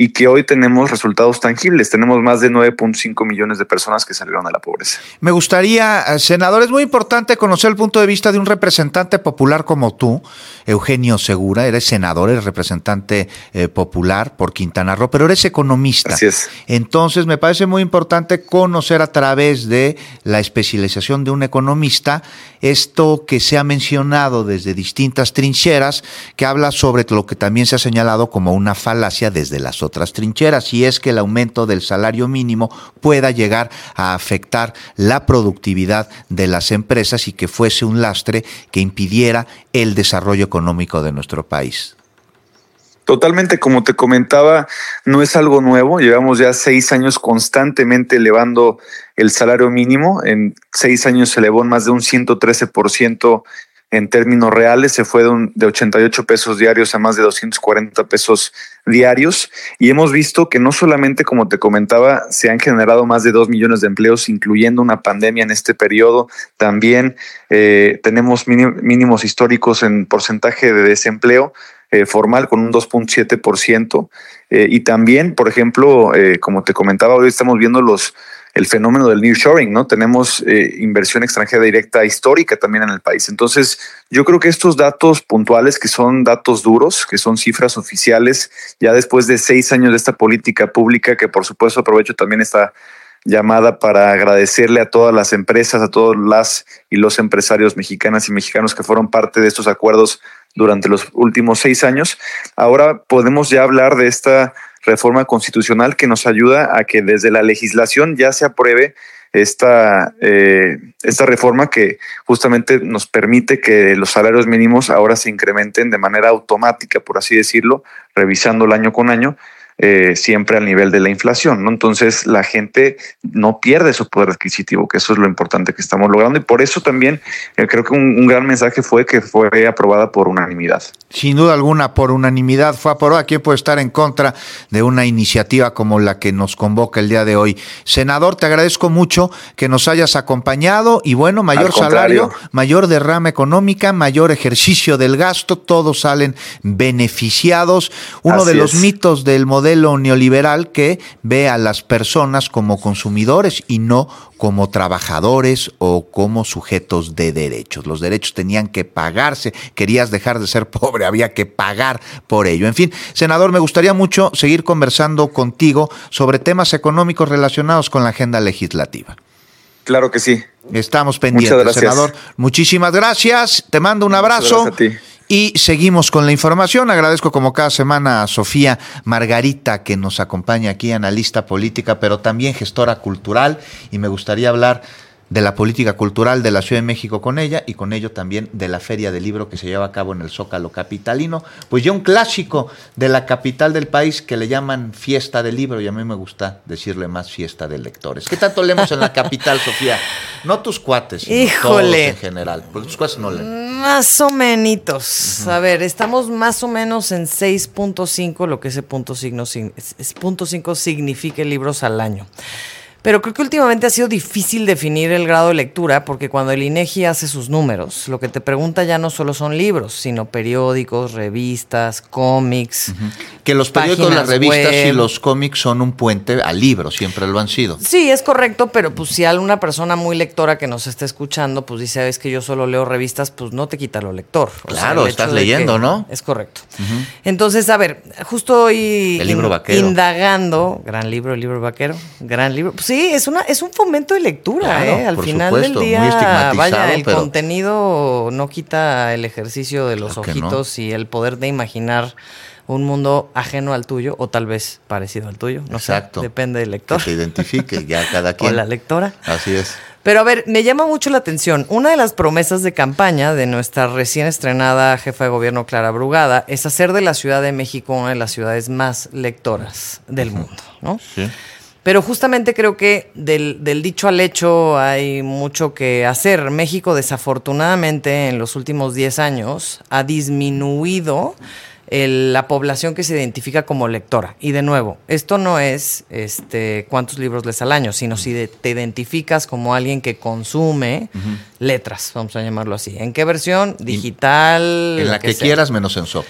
y que hoy tenemos resultados tangibles. Tenemos más de nueve punto cinco millones de personas que salieron de la pobreza. Me gustaría, senador, es muy importante conocer el punto de vista de un representante popular como tú, Eugenio Segura. Eres senador, eres representante eh, popular por Quintana Roo, pero eres economista. Así es. Entonces me parece muy importante conocer a través de la especialización de un economista esto que se ha mencionado desde distintas trincheras, que habla sobre lo que también se ha señalado como una falacia desde las otras trincheras, y es que el aumento del salario mínimo pueda llegar a afectar la productividad de las empresas y que fuese un lastre que impidiera el desarrollo económico de nuestro país. Totalmente, como te comentaba, no es algo nuevo. Llevamos ya seis años constantemente elevando el salario mínimo. En seis años se elevó en más de un ciento trece por ciento en términos reales. Se fue de, un, de ochenta y ocho pesos diarios a más de doscientos cuarenta pesos diarios. Y hemos visto que no solamente, como te comentaba, se han generado más de dos millones de empleos, incluyendo una pandemia en este periodo. También eh, tenemos mínimos históricos en porcentaje de desempleo Eh, formal con un dos punto siete por ciento eh, y también, por ejemplo, eh, como te comentaba, hoy estamos viendo los el fenómeno del nearshoring, ¿no? Tenemos eh, inversión extranjera directa histórica también en el país. Entonces, yo creo que estos datos puntuales, que son datos duros, que son cifras oficiales, ya después de seis años de esta política pública, que por supuesto aprovecho también esta llamada para agradecerle a todas las empresas, a todos las y los empresarios mexicanas y mexicanos que fueron parte de estos acuerdos durante los últimos seis años. Ahora podemos ya hablar de esta reforma constitucional que nos ayuda a que desde la legislación ya se apruebe esta, eh, esta reforma que justamente nos permite que los salarios mínimos ahora se incrementen de manera automática, por así decirlo, revisándolo año con año, Eh, siempre al nivel de la inflación, ¿no? Entonces la gente no pierde su poder adquisitivo, que eso es lo importante que estamos logrando, y por eso también eh, creo que un, un gran mensaje fue que fue aprobada por unanimidad. Sin duda alguna, por unanimidad fue aprobada. ¿Quién puede estar en contra de una iniciativa como la que nos convoca el día de hoy? Senador, te agradezco mucho que nos hayas acompañado y bueno, mayor salario, mayor derrama económica, mayor ejercicio del gasto, todos salen beneficiados. Uno Así de los es. mitos del modelo neoliberal que ve a las personas como consumidores y no como trabajadores o como sujetos de derechos. Los derechos tenían que pagarse, querías dejar de ser pobre, había que pagar por ello. En fin, senador, me gustaría mucho seguir conversando contigo sobre temas económicos relacionados con la agenda legislativa. Claro que sí. Estamos pendientes, Muchas gracias. senador. Muchísimas gracias, te mando un abrazo. Muchas gracias a ti. Y seguimos con la información. Agradezco como cada semana a Sofía Margarita, que nos acompaña aquí, analista política, pero también gestora cultural, y me gustaría hablar de la política cultural de la Ciudad de México con ella, y con ello también de la Feria del Libro que se lleva a cabo en el Zócalo capitalino, pues ya un clásico de la capital del país que le llaman Fiesta del Libro, y a mí me gusta decirle más Fiesta de Lectores. ¿Qué tanto leemos en la capital, Sofía? No tus cuates, sino Híjole. todos en general, porque tus cuates no leen. Más o menos. Uh-huh. A ver, estamos más o menos en seis punto cinco, lo que ese punto signo, es punto cinco significa libros al año. Pero creo que últimamente ha sido difícil definir el grado de lectura, porque cuando el INEGI hace sus números, lo que te pregunta ya no solo son libros, sino periódicos, revistas, cómics. Uh-huh. Que los periódicos, las revistas web. Y los cómics son un puente al libro, siempre lo han sido. Sí, es correcto, pero pues si alguna persona muy lectora que nos está escuchando, pues dice, es que yo solo leo revistas, pues no te quita lo lector. O claro, sea, estás leyendo, que, ¿no? Es correcto. Uh-huh. Entonces, a ver, justo hoy el libro vaquero. Indagando, gran libro, el libro vaquero, gran libro. Pues, sí, es una es un fomento de lectura, claro, ¿eh? Al final supuesto, del día, muy estigmatizado, vaya, el pero... contenido no quita el ejercicio de los claro ojitos no. Y el poder de imaginar un mundo ajeno al tuyo, o tal vez parecido al tuyo, no Exacto. sé, depende del lector. Que te identifique ya cada quien. O la lectora. Así es. Pero a ver, me llama mucho la atención. Una de las promesas de campaña de nuestra recién estrenada jefa de gobierno, Clara Brugada, es hacer de la Ciudad de México una de las ciudades más lectoras del uh-huh. mundo, ¿no? Sí. Pero justamente creo que del, del dicho al hecho hay mucho que hacer. México, desafortunadamente, en los últimos diez años ha disminuido el, la población que se identifica como lectora. Y de nuevo, esto no es este, cuántos libros lees al año, sino si de, te identificas como alguien que consume uh-huh. letras, vamos a llamarlo así. ¿En qué versión? Digital. En la que, que quieras, menos en sopa.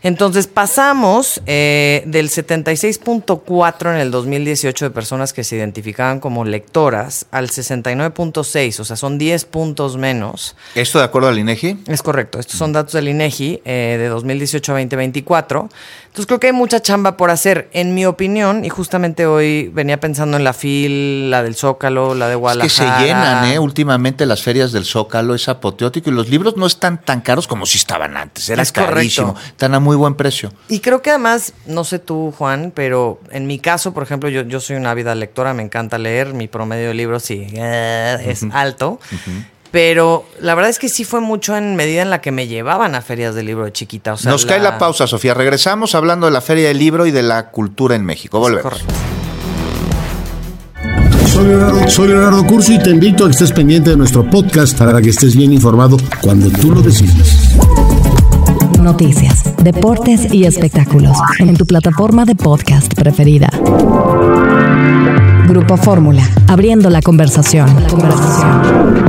Entonces pasamos eh, del setenta y seis punto cuatro en el dos mil dieciocho de personas que se identificaban como lectoras al sesenta y nueve punto seis, o sea, son diez puntos menos. ¿Esto de acuerdo al INEGI? Es correcto, estos son datos del INEGI eh, de dos mil dieciocho a veinte veinticuatro. Entonces creo que hay mucha chamba por hacer, en mi opinión, y justamente hoy venía pensando en la FIL, la del Zócalo, la de Guadalajara. Es que se llenan, ¿eh? Últimamente las ferias del Zócalo, es apoteótico, y los libros no están tan caros como si estaban antes, era Es carísimo, correcto. están a muy buen precio. Y creo que además, no sé tú, Juan, pero en mi caso, por ejemplo, yo, yo soy una ávida lectora, me encanta leer, mi promedio de libros sí eh, es Uh-huh. alto. Uh-huh. Pero la verdad es que sí fue mucho en medida en la que me llevaban a ferias de libro de chiquita. O sea, Nos cae la pausa, Sofía. Regresamos hablando de la Feria del Libro y de la cultura en México. Volvemos. Soy Leonardo, soy Leonardo Curso y te invito a que estés pendiente de nuestro podcast para que estés bien informado cuando tú lo decidas. Noticias, deportes y espectáculos en tu plataforma de podcast preferida. Grupo Fórmula, abriendo la conversación. La conversación.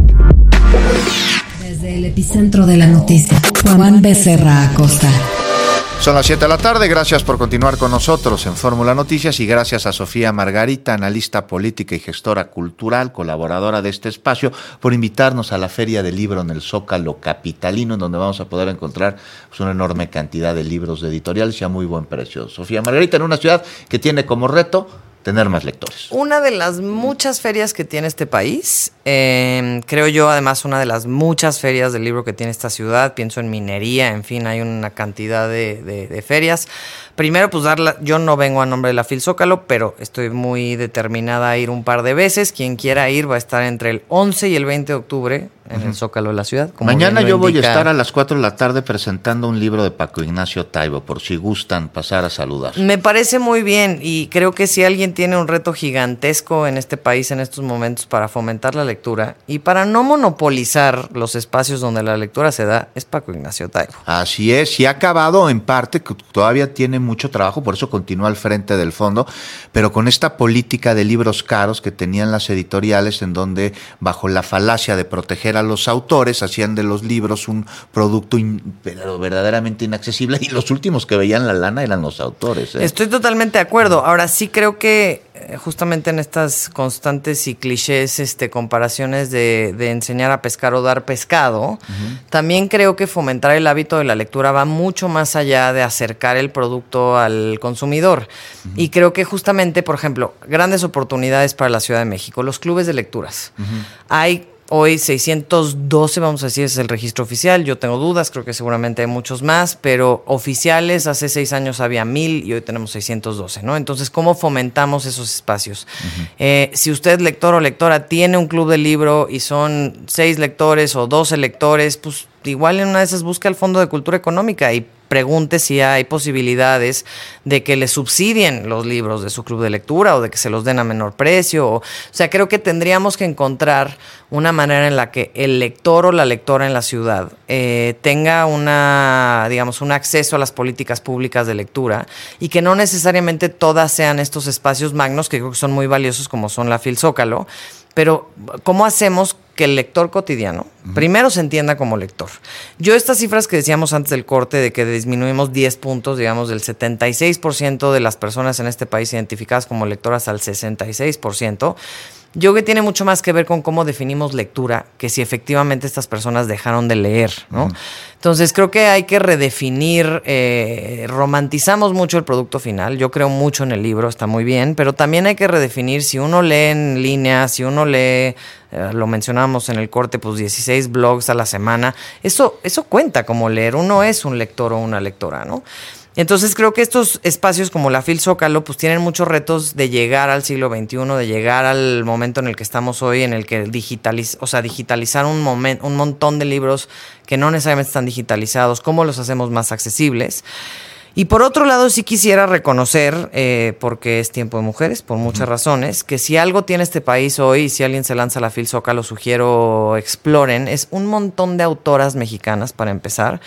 Desde el epicentro de la noticia, Juan Becerra Acosta. Son las siete de la tarde, gracias por continuar con nosotros en Fórmula Noticias y gracias a Sofía Margarita, analista política y gestora cultural, colaboradora de este espacio, por invitarnos a la Feria del Libro en el Zócalo capitalino, en donde vamos a poder encontrar pues, una enorme cantidad de libros de editoriales y a muy buen precio. Sofía Margarita, en una ciudad que tiene como reto tener más lectores. Una de las muchas ferias que tiene este país, eh, creo yo, además, una de las muchas ferias del libro que tiene esta ciudad. Pienso en minería, en fin, hay una cantidad de, de, de ferias. Primero, pues darla, yo no vengo a nombre de la FIL Zócalo, pero estoy muy determinada a ir un par de veces. Quien quiera ir va a estar entre el once y el veinte de octubre en uh-huh. el Zócalo de la ciudad. Como Mañana yo indica. voy a estar a las cuatro de la tarde presentando un libro de Paco Ignacio Taibo, por si gustan pasar a saludar. Me parece muy bien y creo que si alguien tiene un reto gigantesco en este país en estos momentos para fomentar la lectura y para no monopolizar los espacios donde la lectura se da, es Paco Ignacio Taibo. Así es, y ha acabado en parte, que todavía tiene mucho trabajo, por eso continúa al frente del fondo, pero con esta política de libros caros que tenían las editoriales, en donde bajo la falacia de proteger a los autores, hacían de los libros un producto in, pero verdaderamente inaccesible, y los últimos que veían la lana eran los autores. ¿eh? Estoy totalmente de acuerdo. Ahora sí creo que eh, justamente en estas constantes y clichés este, comparaciones de, de enseñar a pescar o dar pescado, uh-huh. también creo que fomentar el hábito de la lectura va mucho más allá de acercar el producto al consumidor. Uh-huh. Y creo que justamente, por ejemplo, grandes oportunidades para la Ciudad de México, los clubes de lecturas. Uh-huh. Hay hoy seiscientos doce, vamos a decir, es el registro oficial. Yo tengo dudas, creo que seguramente hay muchos más, pero oficiales hace seis años había mil y hoy tenemos seiscientos doce, ¿no? Entonces, ¿cómo fomentamos esos espacios? Uh-huh. Eh, si usted, lector o lectora, tiene un club de libro y son seis lectores o doce lectores, pues igual en una de esas busca el Fondo de Cultura Económica y pregunte si hay posibilidades de que le subsidien los libros de su club de lectura o de que se los den a menor precio. O, o sea, creo que tendríamos que encontrar una manera en la que el lector o la lectora en la ciudad eh, tenga una, digamos, un acceso a las políticas públicas de lectura y que no necesariamente todas sean estos espacios magnos que creo que son muy valiosos como son la FIL Zócalo. Pero, ¿cómo hacemos que el lector cotidiano uh-huh. primero se entienda como lector? Yo estas cifras que decíamos antes del corte de que disminuimos diez puntos, digamos, del setenta y seis por ciento de las personas en este país identificadas como lectoras al sesenta y seis por ciento, yo creo que tiene mucho más que ver con cómo definimos lectura que si efectivamente estas personas dejaron de leer, ¿no? Uh-huh. Entonces creo que hay que redefinir, eh, romantizamos mucho el producto final, yo creo mucho en el libro, está muy bien, pero también hay que redefinir si uno lee en línea, si uno lee, eh, lo mencionábamos en el corte, pues dieciséis blogs a la semana, eso, eso cuenta como leer, uno es un lector o una lectora, ¿no? Entonces creo que estos espacios como la FIL Zócalo pues tienen muchos retos de llegar al siglo veintiuno, de llegar al momento en el que estamos hoy, en el que digitaliz, o sea, digitalizar un, momen, un montón de libros que no necesariamente están digitalizados, cómo los hacemos más accesibles. Y por otro lado sí quisiera reconocer, eh, porque es tiempo de mujeres, por muchas razones, que si algo tiene este país hoy, y si alguien se lanza a la FIL Zócalo, sugiero exploren, es un montón de autoras mexicanas para empezar.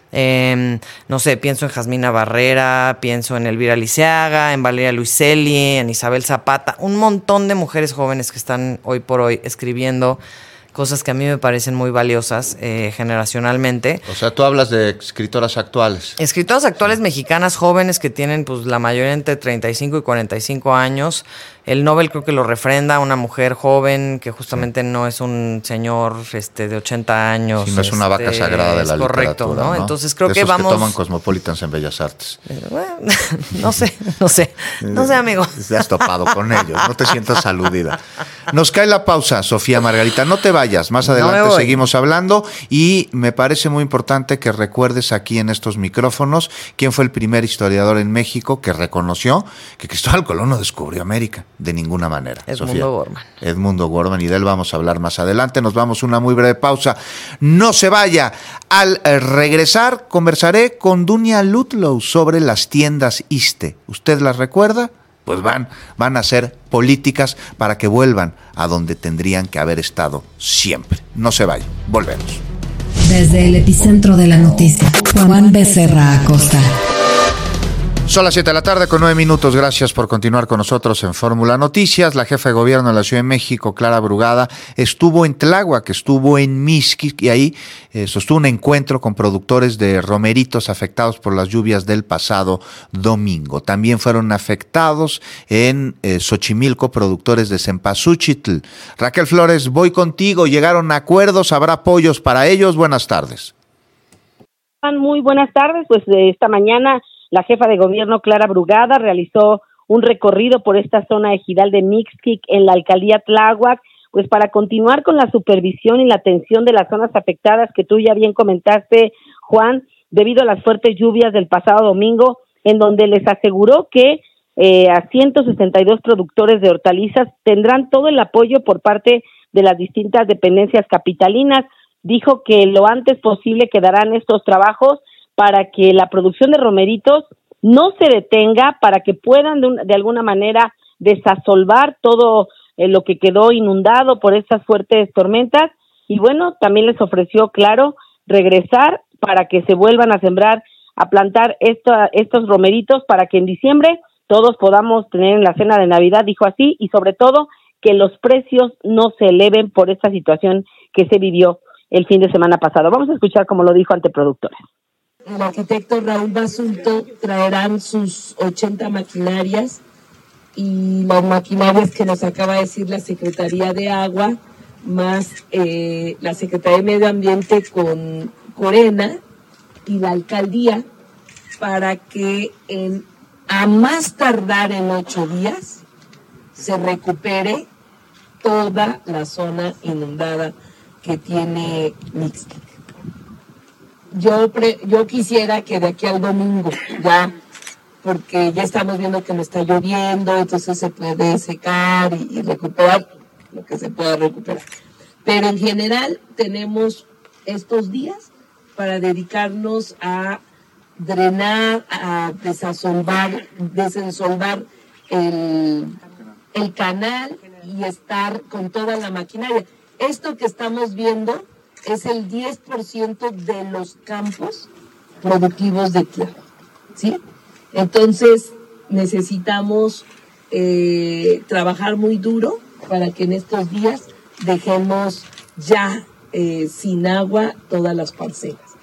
Eh, no sé, pienso en Jazmina Barrera, pienso en Elvira Liceaga, en Valeria Luiselli, en Isabel Zapata, un montón de mujeres jóvenes que están hoy por hoy escribiendo cosas que a mí me parecen muy valiosas eh, generacionalmente. O sea, tú hablas de escritoras actuales. Escritoras actuales mexicanas jóvenes que tienen pues la mayoría entre treinta y cinco y cuarenta y cinco años. El Nobel creo que lo refrenda una mujer joven que justamente sí. no es un señor este de ochenta años. Sí, no es una vaca este, sagrada de la correcto, literatura, ¿no? Entonces creo de que esos vamos... que toman Cosmopolitans en Bellas Artes. Bueno, no sé, no sé, no sé, amigo. Te has topado con ellos, no te sientas aludida. Nos cae la pausa, Sofía Margarita, no te vayas, más adelante no seguimos hablando y me parece muy importante que recuerdes aquí en estos micrófonos quién fue el primer historiador en México que reconoció que Cristóbal Colón no descubrió América, de ninguna manera. Edmundo Sofía. Borman. Edmundo Borman, y de él vamos a hablar más adelante. Nos vamos a una muy breve pausa. No se vaya. Al regresar, conversaré con Dunia Ludlow sobre las tiendas ISSSTE. ¿Usted las recuerda? Pues van, van a hacer políticas para que vuelvan a donde tendrían que haber estado siempre. No se vaya. Volvemos. Desde el epicentro de la noticia, Juan Becerra Acosta. Son las siete de la tarde con nueve minutos. Gracias por continuar con nosotros en Fórmula Noticias. La jefa de gobierno de la Ciudad de México, Clara Brugada, estuvo en Tláhuac, estuvo en Mixquic y ahí eh, sostuvo un encuentro con productores de romeritos afectados por las lluvias del pasado domingo. También fueron afectados en eh, Xochimilco productores de cempasúchitl. Raquel Flores, voy contigo. ¿Llegaron a acuerdos? ¿Habrá apoyos para ellos? Buenas tardes. Muy buenas tardes. Pues de esta mañana la jefa de gobierno, Clara Brugada, realizó un recorrido por esta zona ejidal de Mixquic en la alcaldía Tláhuac, pues para continuar con la supervisión y la atención de las zonas afectadas que tú ya bien comentaste, Juan, debido a las fuertes lluvias del pasado domingo, en donde les aseguró que eh, a ciento sesenta y dos productores de hortalizas tendrán todo el apoyo por parte de las distintas dependencias capitalinas. Dijo que lo antes posible quedarán estos trabajos para que la producción de romeritos no se detenga, para que puedan de, un, de alguna manera desasolvar todo eh, lo que quedó inundado por estas fuertes tormentas. Y bueno, también les ofreció, claro, regresar para que se vuelvan a sembrar, a plantar esta, estos romeritos para que en diciembre todos podamos tener en la cena de Navidad, dijo así, y sobre todo que los precios no se eleven por esta situación que se vivió el fin de semana pasado. Vamos a escuchar cómo lo dijo ante productores. El arquitecto Raúl Basulto traerán sus ochenta maquinarias y las maquinarias que nos acaba de decir la Secretaría de Agua, más eh, la Secretaría de Medio Ambiente con Corena y la Alcaldía, para que en, a más tardar en ocho días se recupere toda la zona inundada que tiene Mixquic. Yo, pre, yo quisiera que de aquí al domingo ya, porque ya estamos viendo que no está lloviendo, entonces se puede secar y, y recuperar lo que se pueda recuperar. Pero en general tenemos estos días para dedicarnos a drenar, a desasolvar, desensolvar el, el canal y estar con toda la maquinaria. Esto que estamos viendo es el diez por ciento de los campos productivos de Tláhuac, ¿sí? Entonces necesitamos eh, trabajar muy duro para que en estos días dejemos ya eh, sin agua todas las parcelas.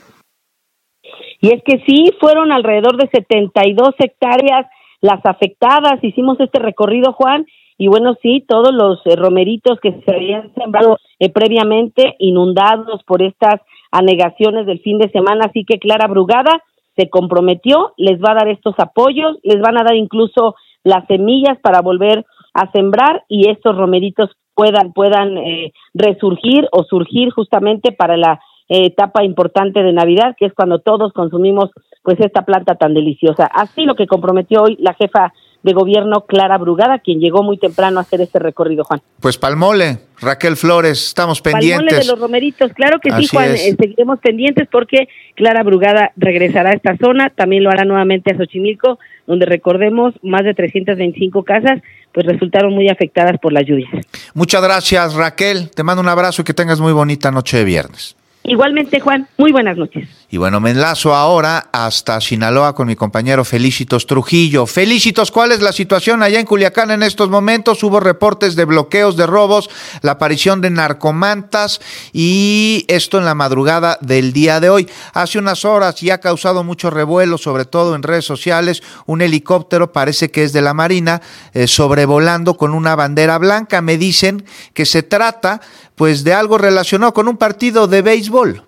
Y es que sí, fueron alrededor de setenta y dos hectáreas las afectadas. Hicimos este recorrido, Juan, y bueno, sí, todos los eh, romeritos que se habían sembrado eh, previamente inundados por estas anegaciones del fin de semana. Así que Clara Brugada se comprometió, les va a dar estos apoyos, les van a dar incluso las semillas para volver a sembrar y estos romeritos puedan, puedan eh, resurgir o surgir justamente para la eh, etapa importante de Navidad, que es cuando todos consumimos pues esta planta tan deliciosa. Así lo que comprometió hoy la jefa de gobierno, Clara Brugada, quien llegó muy temprano a hacer este recorrido, Juan. Pues palmole, Raquel Flores, estamos pendientes. Palmole de los romeritos, claro que Así sí, Juan, eh, seguiremos pendientes porque Clara Brugada regresará a esta zona, también lo hará nuevamente a Xochimilco, donde recordemos, más de trescientas veinticinco casas, pues resultaron muy afectadas por las lluvias. Muchas gracias, Raquel, te mando un abrazo y que tengas muy bonita noche de viernes. Igualmente, Juan, muy buenas noches. Y bueno, me enlazo ahora hasta Sinaloa con mi compañero Felicitos Trujillo. Felicitos, ¿cuál es la situación allá en Culiacán en estos momentos? Hubo reportes de bloqueos, de robos, la aparición de narcomantas y esto en la madrugada del día de hoy. Hace unas horas y ha causado mucho revuelo, sobre todo en redes sociales, un helicóptero, parece que es de la Marina, eh, sobrevolando con una bandera blanca. Me dicen que se trata pues de algo relacionado con un partido de béisbol.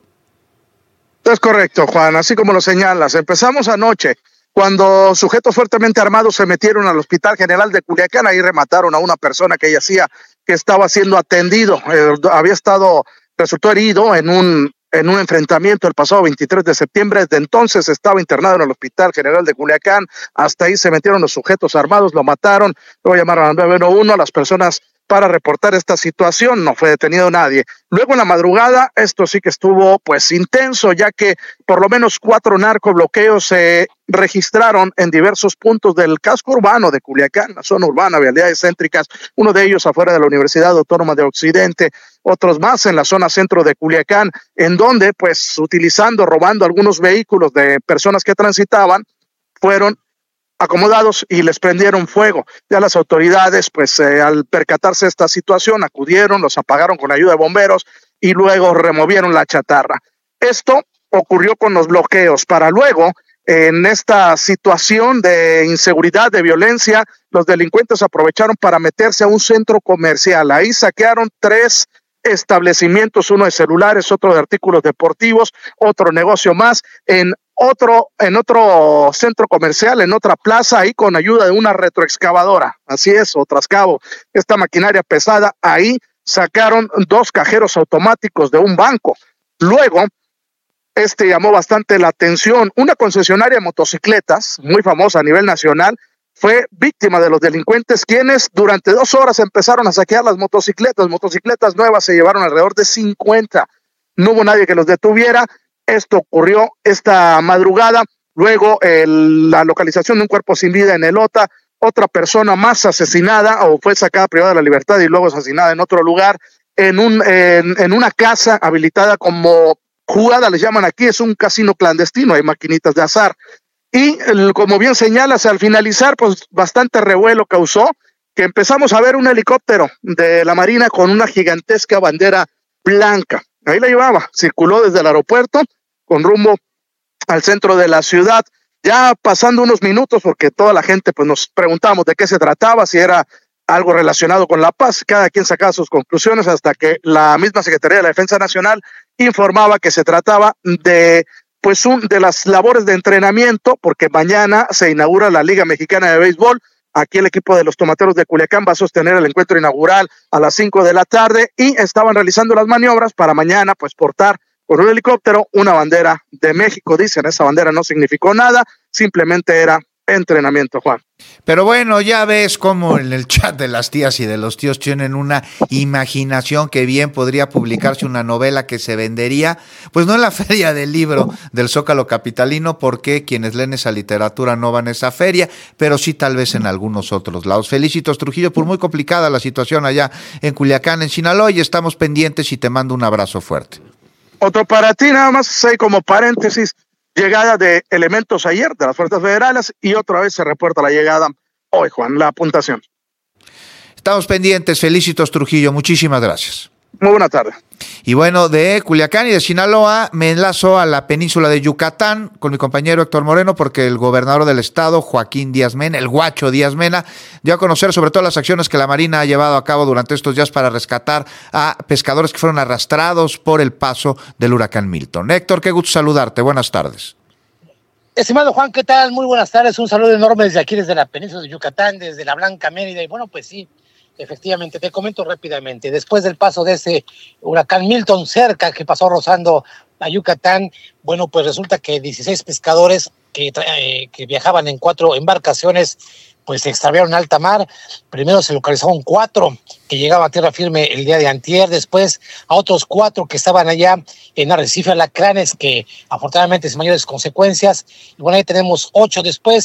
Es correcto, Juan, así como lo señalas. Empezamos anoche, cuando sujetos fuertemente armados se metieron al Hospital General de Culiacán. Ahí remataron a una persona que yacía, que estaba siendo atendido. Eh, había estado, resultó herido en un, en un enfrentamiento el pasado veintitrés de septiembre. Desde entonces estaba internado en el Hospital General de Culiacán. Hasta ahí se metieron los sujetos armados, lo mataron. Luego llamaron al nueve uno uno a las personas para reportar esta situación. No fue detenido nadie. Luego en la madrugada, esto sí que estuvo pues intenso, ya que por lo menos cuatro narcobloqueos se registraron en diversos puntos del casco urbano de Culiacán, la zona urbana, vialidades céntricas, uno de ellos afuera de la Universidad Autónoma de Occidente, otros más en la zona centro de Culiacán, en donde pues utilizando, robando algunos vehículos de personas que transitaban, fueron acomodados y les prendieron fuego. Ya las autoridades, pues eh, al percatarse de esta situación, acudieron, los apagaron con ayuda de bomberos y luego removieron la chatarra. Esto ocurrió con los bloqueos, para luego, en esta situación de inseguridad, de violencia, los delincuentes aprovecharon para meterse a un centro comercial. Ahí saquearon tres establecimientos, uno de celulares, otro de artículos deportivos, otro negocio más, en otro, en otro centro comercial, en otra plaza, ahí con ayuda de una retroexcavadora. Así es, o trascabo, esta maquinaria pesada. Ahí sacaron dos cajeros automáticos de un banco. Luego, este llamó bastante la atención. Una concesionaria de motocicletas, muy famosa a nivel nacional, fue víctima de los delincuentes, quienes durante dos horas empezaron a saquear las motocicletas. Motocicletas nuevas se llevaron alrededor de cincuenta. No hubo nadie que los detuviera. Esto ocurrió esta madrugada. Luego el, la localización de un cuerpo sin vida en Elota, otra persona más asesinada o fue sacada privada de la libertad y luego asesinada en otro lugar, en, un, en, en una casa habilitada como jugada, les llaman aquí, es un casino clandestino, hay maquinitas de azar. Y el, como bien señalas, al finalizar, pues bastante revuelo causó que empezamos a ver un helicóptero de la Marina con una gigantesca bandera blanca. Ahí la llevaba, circuló desde el aeropuerto con rumbo al centro de la ciudad. Ya pasando unos minutos, porque toda la gente pues nos preguntábamos de qué se trataba, si era algo relacionado con la paz, cada quien sacaba sus conclusiones hasta que la misma Secretaría de la Defensa Nacional informaba que se trataba de pues un de las labores de entrenamiento, porque mañana se inaugura la Liga Mexicana de Béisbol. Aquí el equipo de los Tomateros de Culiacán va a sostener el encuentro inaugural a las cinco de la tarde y estaban realizando las maniobras para mañana pues portar con un helicóptero una bandera de México. Dicen, esa bandera no significó nada, simplemente era entrenamiento, Juan. Pero bueno, ya ves cómo en el chat de las tías y de los tíos tienen una imaginación que bien podría publicarse una novela que se vendería, pues no en la feria del libro del Zócalo capitalino, porque quienes leen esa literatura no van a esa feria, pero sí tal vez en algunos otros lados. Felicitos Trujillo, por muy complicada la situación allá en Culiacán, en Sinaloa, y estamos pendientes y te mando un abrazo fuerte. Otro para ti, nada más, hay como paréntesis, llegada de elementos ayer de las fuerzas federales y otra vez se reporta la llegada hoy, Juan, la apuntación. Estamos pendientes, Felicitos Trujillo, muchísimas gracias. Muy buena tarde. Y bueno, de Culiacán y de Sinaloa me enlazo a la península de Yucatán con mi compañero Héctor Moreno, porque el gobernador del estado, Joaquín Díaz Mena, el Guacho Díaz Mena, dio a conocer sobre todo las acciones que la Marina ha llevado a cabo durante estos días para rescatar a pescadores que fueron arrastrados por el paso del huracán Milton. Héctor, qué gusto saludarte, buenas tardes. Estimado Juan, ¿qué tal? Muy buenas tardes, un saludo enorme desde aquí, desde la península de Yucatán, desde la Blanca Mérida, y bueno, pues sí, efectivamente, te comento rápidamente, después del paso de ese huracán Milton cerca que pasó rozando a Yucatán, bueno, pues resulta que dieciséis pescadores que, eh, que viajaban en cuatro embarcaciones, pues se extraviaron en alta mar. Primero se localizaron cuatro que llegaban a tierra firme el día de antier, después a otros cuatro que estaban allá en Arrecife Alacranes, que afortunadamente sin mayores consecuencias. Y bueno, ahí tenemos ocho después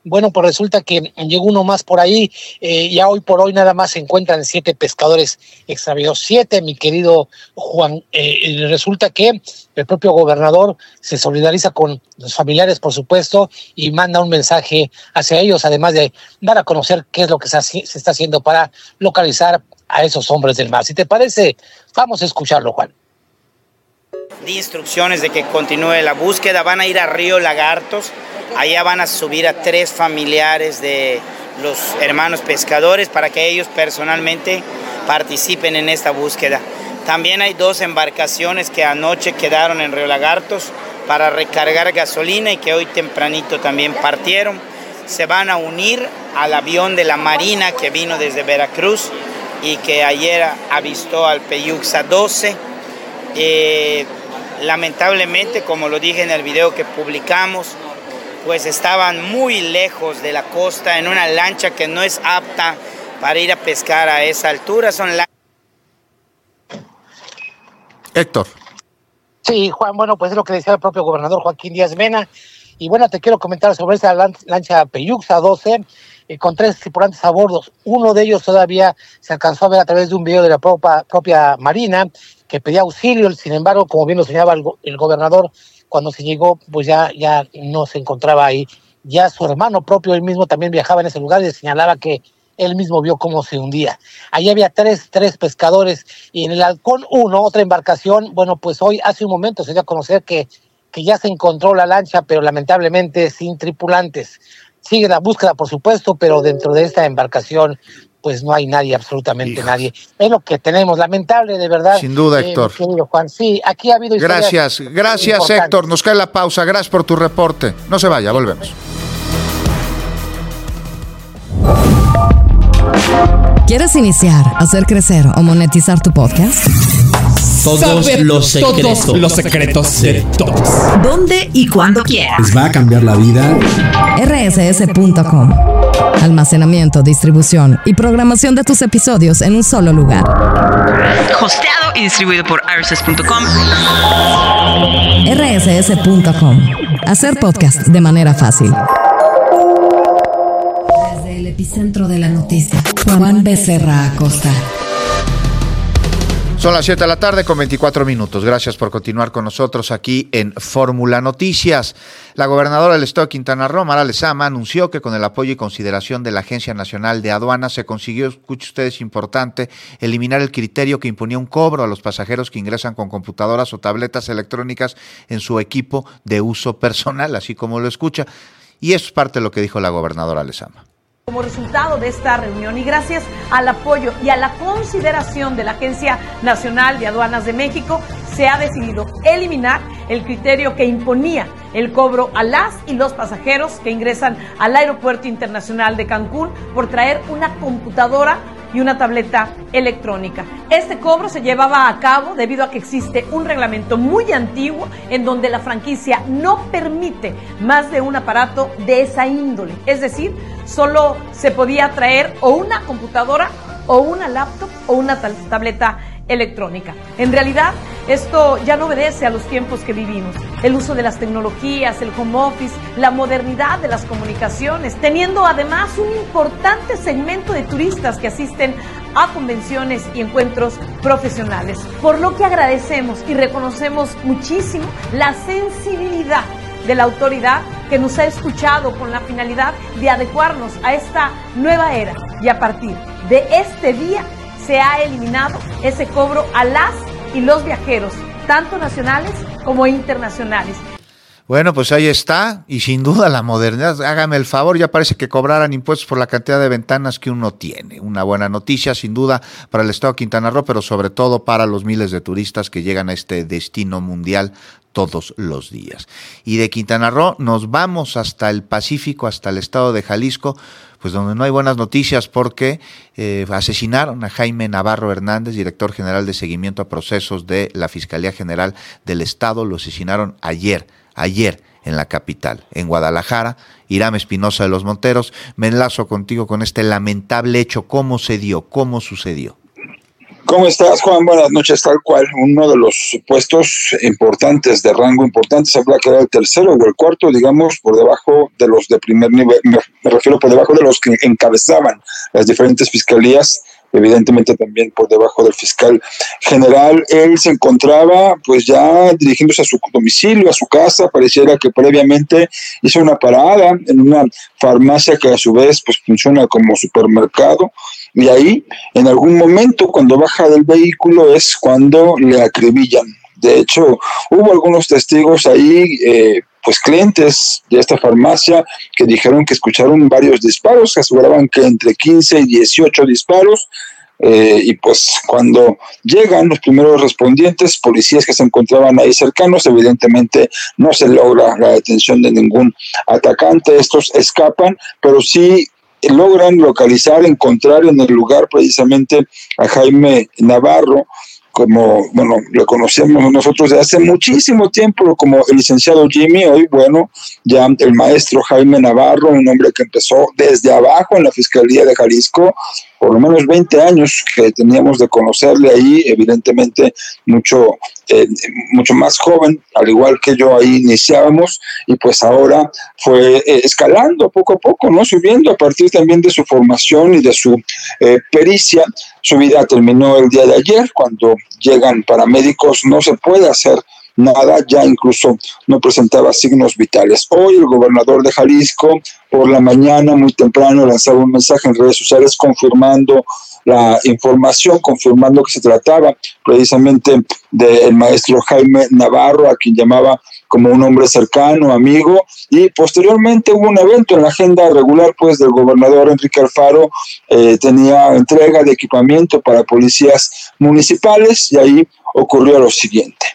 Bueno, pues resulta que llegó uno más por ahí, eh, ya hoy por hoy nada más se encuentran siete pescadores extraviados, siete, mi querido Juan. Eh, resulta que el propio gobernador se solidariza con los familiares, por supuesto, y manda un mensaje hacia ellos, además de dar a conocer qué es lo que se, hace, se está haciendo para localizar a esos hombres del mar. Si te parece, vamos a escucharlo, Juan. Di instrucciones de que continúe la búsqueda, van a ir a Río Lagartos. Allá van a subir a tres familiares de los hermanos pescadores para que ellos personalmente participen en esta búsqueda. También hay dos embarcaciones que anoche quedaron en Río Lagartos para recargar gasolina y que hoy tempranito también partieron. Se van a unir al avión de la Marina que vino desde Veracruz y que ayer avistó al Peyuxa doce. Eh, lamentablemente, como lo dije en el video que publicamos, pues estaban muy lejos de la costa en una lancha que no es apta para ir a pescar a esa altura. Son la... Héctor. Sí, Juan, bueno, pues es lo que decía el propio gobernador Joaquín Díaz Mena. Y bueno, te quiero comentar sobre esa lancha Peyuxa doce, eh, con tres tripulantes a bordo. Uno de ellos todavía se alcanzó a ver a través de un video de la propia, propia Marina, que pedía auxilio. Sin embargo, como bien lo señalaba el, el gobernador, cuando se llegó, pues ya, ya no se encontraba ahí. Ya su hermano propio, él mismo también viajaba en ese lugar y señalaba que él mismo vio cómo se hundía. Allí había tres, tres pescadores y en el Halcón uno, otra embarcación, bueno, pues hoy, hace un momento se dio a conocer que, que ya se encontró la lancha, pero lamentablemente sin tripulantes. Sigue la búsqueda, por supuesto, pero dentro de esta embarcación pues no hay nadie, absolutamente Hijo. nadie. Es lo que tenemos, lamentable, de verdad. Sin duda, eh, Héctor. Juan, sí, aquí ha habido historias. Gracias, gracias, Héctor. Nos cae la pausa. Gracias por tu reporte. No se vaya, volvemos. ¿Quieres iniciar, hacer crecer o monetizar tu podcast? Todos Saber los secretos. Todos los secretos de todos. ¿Dónde y cuándo quieras? Les va a cambiar la vida. R S S punto com. Almacenamiento, distribución y programación de tus episodios en un solo lugar. Hosteado y distribuido por R S S punto com. R S S punto com. Hacer podcast de manera fácil. Desde el epicentro de la noticia, Juan Becerra Acosta. Son las siete de la tarde con veinticuatro minutos. Gracias por continuar con nosotros aquí en Fórmula Noticias. La gobernadora del estado de Quintana Roo, Mara Lezama, anunció que con el apoyo y consideración de la Agencia Nacional de Aduanas se consiguió, escuche usted, es importante, eliminar el criterio que imponía un cobro a los pasajeros que ingresan con computadoras o tabletas electrónicas en su equipo de uso personal, así como lo escucha. Y eso es parte de lo que dijo la gobernadora Lezama. Como resultado de esta reunión y gracias al apoyo y a la consideración de la Agencia Nacional de Aduanas de México, se ha decidido eliminar el criterio que imponía el cobro a las y los pasajeros que ingresan al Aeropuerto Internacional de Cancún por traer una computadora y una tableta electrónica. Este cobro se llevaba a cabo debido a que existe un reglamento muy antiguo en donde la franquicia no permite más de un aparato de esa índole. Es decir, solo se podía traer o una computadora o una laptop o una tableta electrónica. En realidad, esto ya no obedece a los tiempos que vivimos. El uso de las tecnologías, el home office, la modernidad de las comunicaciones, teniendo además un importante segmento de turistas que asisten a convenciones y encuentros profesionales. Por lo que agradecemos y reconocemos muchísimo la sensibilidad de la autoridad que nos ha escuchado con la finalidad de adecuarnos a esta nueva era y a partir de este día se ha eliminado ese cobro a las y los viajeros, tanto nacionales como internacionales. Bueno, pues ahí está, y sin duda la modernidad, hágame el favor, ya parece que cobraran impuestos por la cantidad de ventanas que uno tiene. Una buena noticia, sin duda, para el estado de Quintana Roo, pero sobre todo para los miles de turistas que llegan a este destino mundial todos los días. Y de Quintana Roo nos vamos hasta el Pacífico, hasta el estado de Jalisco, pues donde no hay buenas noticias porque eh, asesinaron a Jaime Navarro Hernández, director general de seguimiento a procesos de la Fiscalía General del Estado. Lo asesinaron ayer, ayer en la capital, en Guadalajara. Irán Espinosa de los Monteros, me enlazo contigo con este lamentable hecho. ¿Cómo se dio? ¿Cómo sucedió? ¿Cómo estás, Juan? Buenas noches. Tal cual, uno de los puestos importantes, de rango importante, se habla que era el tercero o el cuarto, digamos, por debajo de los de primer nivel, me, me refiero por debajo de los que encabezaban las diferentes fiscalías, evidentemente también por debajo del fiscal general. Él se encontraba pues ya dirigiéndose a su domicilio, a su casa. Pareciera que previamente hizo una parada en una farmacia que a su vez pues funciona como supermercado, y ahí en algún momento cuando baja del vehículo es cuando le acribillan. De hecho, hubo algunos testigos ahí, eh, pues clientes de esta farmacia, que dijeron que escucharon varios disparos, que aseguraban que entre quince y dieciocho disparos, eh, y pues cuando llegan los primeros respondientes, policías que se encontraban ahí cercanos, evidentemente no se logra la detención de ningún atacante. Estos escapan, pero sí logran localizar, encontrar en el lugar precisamente a Jaime Navarro, como, bueno, lo conocemos nosotros de hace muchísimo tiempo como el licenciado Jimmy. Hoy, bueno, ya el maestro Jaime Navarro, un hombre que empezó desde abajo en la Fiscalía de Jalisco, por lo menos veinte años que teníamos de conocerle ahí, evidentemente mucho, eh, mucho más joven, al igual que yo ahí iniciábamos, y pues ahora fue eh, escalando poco a poco, ¿no? Subiendo a partir también de su formación y de su eh, pericia. Su vida terminó el día de ayer, cuando llegan paramédicos, no se puede hacer nada, ya incluso no presentaba signos vitales. Hoy el gobernador de Jalisco, por la mañana, muy temprano, lanzaba un mensaje en redes sociales confirmando la información, confirmando que se trataba precisamente del maestro Jaime Navarro, a quien llamaba como un hombre cercano, amigo, y posteriormente hubo un evento en la agenda regular pues del gobernador Enrique Alfaro. Eh, tenía entrega de equipamiento para policías municipales, y ahí ocurrió lo siguiente.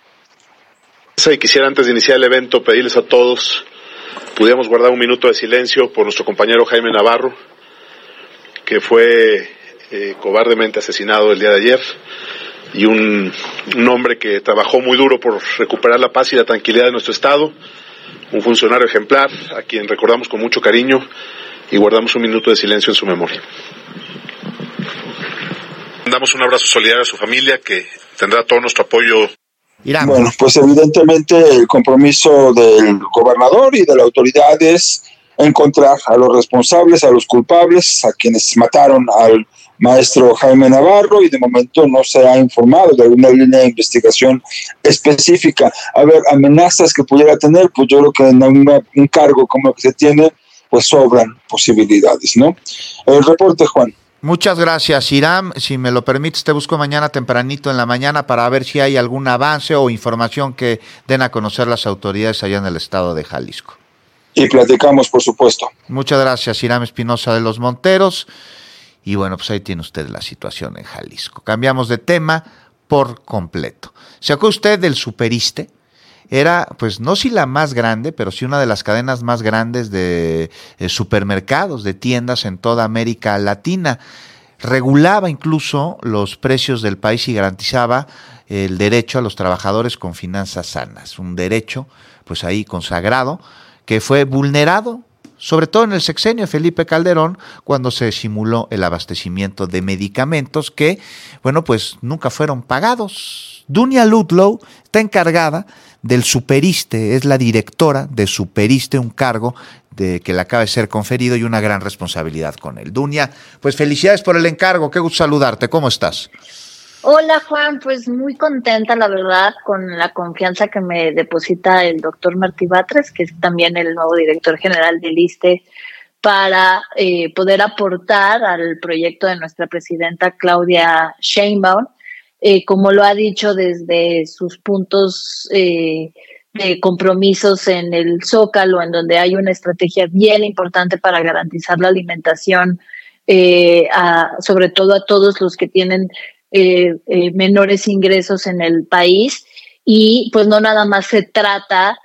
Y quisiera, antes de iniciar el evento, pedirles a todos pudiéramos guardar un minuto de silencio por nuestro compañero Jaime Navarro, que fue eh, cobardemente asesinado el día de ayer, y un, un hombre que trabajó muy duro por recuperar la paz y la tranquilidad de nuestro estado, un funcionario ejemplar a quien recordamos con mucho cariño y guardamos un minuto de silencio en su memoria. Damos un abrazo solidario a su familia, que tendrá todo nuestro apoyo. Irán. Bueno, pues evidentemente el compromiso del gobernador y de la autoridad es encontrar a los responsables, a los culpables, a quienes mataron al maestro Jaime Navarro, y de momento no se ha informado de alguna línea de investigación específica. A ver, amenazas que pudiera tener, pues yo creo que en una, un cargo como el que se tiene, pues sobran posibilidades, ¿no? El reporte, Juan. Muchas gracias, Iram. Si me lo permites, te busco mañana tempranito en la mañana para ver si hay algún avance o información que den a conocer las autoridades allá en el estado de Jalisco. Y platicamos, por supuesto. Muchas gracias, Iram Espinosa de los Monteros. Y bueno, pues ahí tiene usted la situación en Jalisco. Cambiamos de tema por completo. ¿Se acuerda usted del Superiste? Era, pues no si la más grande, pero sí una de las cadenas más grandes de eh, supermercados, de tiendas en toda América Latina. Regulaba incluso los precios del país y garantizaba el derecho a los trabajadores con finanzas sanas. Un derecho, pues ahí consagrado, que fue vulnerado, sobre todo en el sexenio de Felipe Calderón, cuando se simuló el abastecimiento de medicamentos que, bueno, pues nunca fueron pagados. Dunia Ludlow está encargada del Superiste, es la directora de Superiste, un cargo de que le acaba de ser conferido y una gran responsabilidad con él. Dunia, pues felicidades por el encargo, qué gusto saludarte, ¿cómo estás? Hola Juan, pues muy contenta la verdad con la confianza que me deposita el doctor Martí Batres, que es también el nuevo director general del ISSSTE, para eh, poder aportar al proyecto de nuestra presidenta Claudia Sheinbaum, eh, como lo ha dicho desde sus puntos eh, de compromisos en el Zócalo, en donde hay una estrategia bien importante para garantizar la alimentación, eh, a, sobre todo a todos los que tienen Eh, eh, menores ingresos en el país, y pues no nada más se trata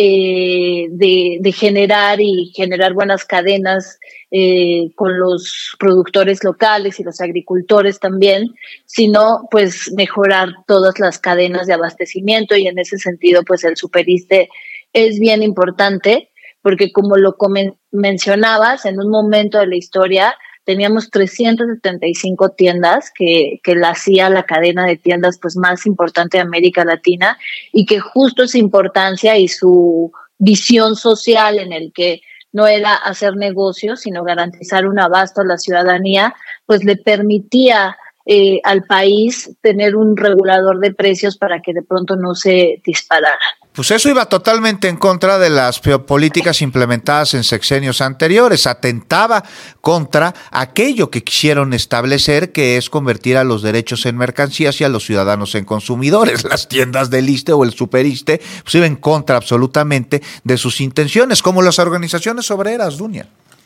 eh, de, de generar y generar buenas cadenas eh, con los productores locales y los agricultores también, sino pues mejorar todas las cadenas de abastecimiento, y en ese sentido pues el Superiste es bien importante porque, como lo comen- mencionabas, en un momento de la historia teníamos trescientas setenta y cinco tiendas que, que la hacía la cadena de tiendas pues más importante de América Latina, y que justo esa importancia y su visión social en el que no era hacer negocios, sino garantizar un abasto a la ciudadanía, pues le permitía eh, al país tener un regulador de precios para que de pronto no se disparara. Pues eso iba totalmente en contra de las políticas implementadas en sexenios anteriores, atentaba contra aquello que quisieron establecer, que es convertir a los derechos en mercancías y a los ciudadanos en consumidores. Las tiendas del ISSSTE o el Superiste pues iba en contra absolutamente de sus intenciones, como las organizaciones obreras, Dunia.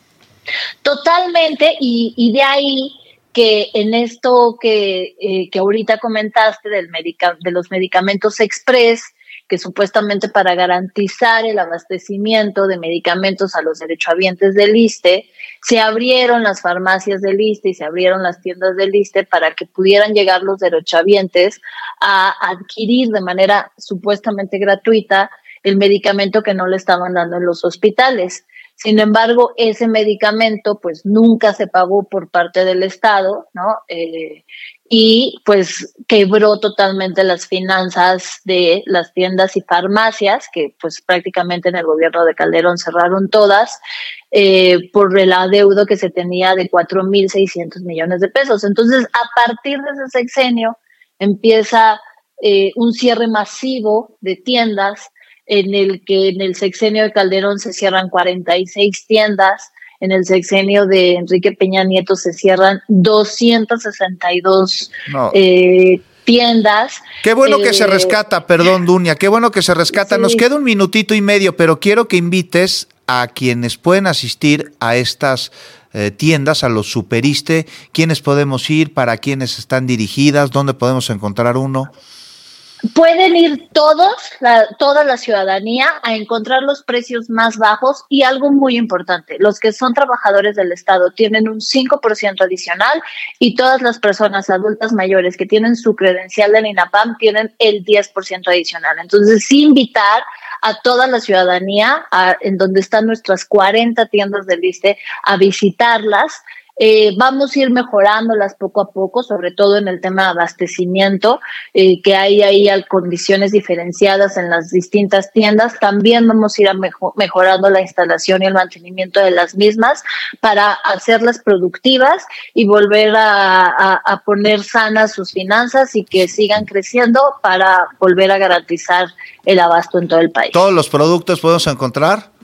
Totalmente, y, y de ahí que en esto que, eh, que ahorita comentaste del medica, de los medicamentos express, que supuestamente para garantizar el abastecimiento de medicamentos a los derechohabientes del ISSSTE, se abrieron las farmacias del ISSSTE y se abrieron las tiendas del ISSSTE para que pudieran llegar los derechohabientes a adquirir de manera supuestamente gratuita el medicamento que no le estaban dando en los hospitales. Sin embargo, ese medicamento pues nunca se pagó por parte del Estado, ¿no? Eh, y pues quebró totalmente las finanzas de las tiendas y farmacias, que pues prácticamente en el gobierno de Calderón cerraron todas, eh, por el adeudo que se tenía de cuatro mil seiscientos millones de pesos. Entonces, a partir de ese sexenio empieza eh, un cierre masivo de tiendas, en el que en el sexenio de Calderón se cierran cuarenta y seis tiendas, en el sexenio de Enrique Peña Nieto se cierran doscientas sesenta y dos no. eh, tiendas. Qué bueno eh, que se rescata, perdón, Dunia, qué bueno que se rescata. Sí. Nos queda un minutito y medio, pero quiero que invites a quienes pueden asistir a estas eh, tiendas, a los Superiste, quiénes podemos ir, para quiénes están dirigidas, dónde podemos encontrar uno. Pueden ir todos, la, toda la ciudadanía, a encontrar los precios más bajos, y algo muy importante, los que son trabajadores del Estado tienen un cinco por ciento adicional, y todas las personas adultas mayores que tienen su credencial del INAPAM tienen el diez por ciento adicional. Entonces, sí invitar a toda la ciudadanía, a, en donde están nuestras cuarenta tiendas del ISSSTE, a visitarlas. Eh, vamos a ir mejorándolas poco a poco, sobre todo en el tema de abastecimiento, eh, que hay ahí condiciones diferenciadas en las distintas tiendas. También vamos a ir a mejo- mejorando la instalación y el mantenimiento de las mismas para hacerlas productivas y volver a, a, a poner sanas sus finanzas y que sigan creciendo para volver a garantizar el abasto en todo el país. ¿Todos los productos podemos encontrar?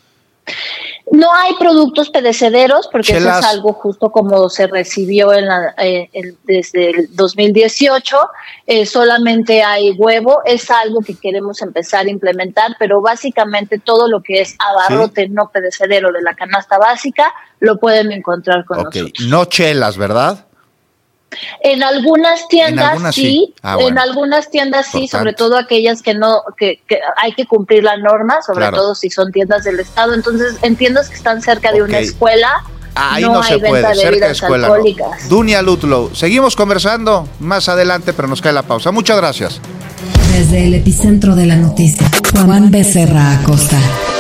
No hay productos perecederos, porque Chelas. eso es algo justo como se recibió en la, eh, el, desde el dos mil dieciocho. Eh, solamente hay huevo, es algo que queremos empezar a implementar, pero básicamente todo lo que es abarrote ¿Sí? no perecedero de la canasta básica lo pueden encontrar con okay. nosotros. No chelas, ¿verdad? En algunas tiendas en algunas, sí, sí. Ah, bueno. en algunas tiendas sí, sobre todo aquellas que no, que, que hay que cumplir la norma, sobre claro. todo si son tiendas del Estado. Entonces, en tiendas que están cerca de okay. una escuela, ahí no, no hay se venta puede, de cerca de escuela alcohólicas. No. Dunia Ludlow, seguimos conversando más adelante, pero nos cae la pausa. Muchas gracias. Desde el epicentro de la noticia, Juan Becerra Acosta.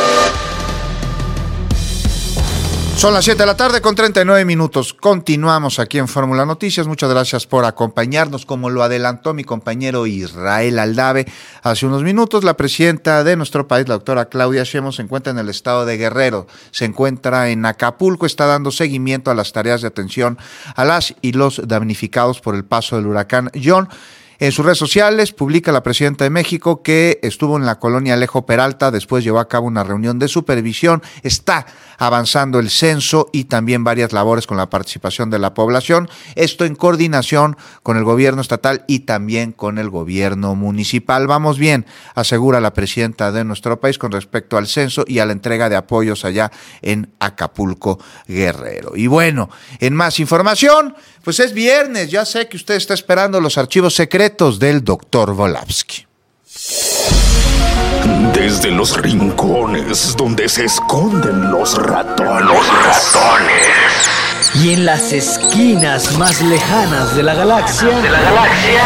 Son las siete de la tarde con treinta y nueve minutos. Continuamos aquí en Fórmula Noticias. Muchas gracias por acompañarnos. Como lo adelantó mi compañero Israel Aldave hace unos minutos, la presidenta de nuestro país, la doctora Claudia Sheinbaum, se encuentra en el estado de Guerrero. Se encuentra en Acapulco, está dando seguimiento a las tareas de atención a las y los damnificados por el paso del huracán John. En sus redes sociales publica la presidenta de México que estuvo en la colonia Alejo Peralta, después llevó a cabo una reunión de supervisión, está avanzando el censo y también varias labores con la participación de la población, esto en coordinación con el gobierno estatal y también con el gobierno municipal. Vamos bien, asegura la presidenta de nuestro país con respecto al censo y a la entrega de apoyos allá en Acapulco, Guerrero. Y bueno, en más información, pues es viernes, ya sé que usted está esperando los archivos secretos del doctor Volavsky. Desde los rincones donde se esconden los ratones. Los ratones. Y en las esquinas más lejanas de la galaxia. De la galaxia.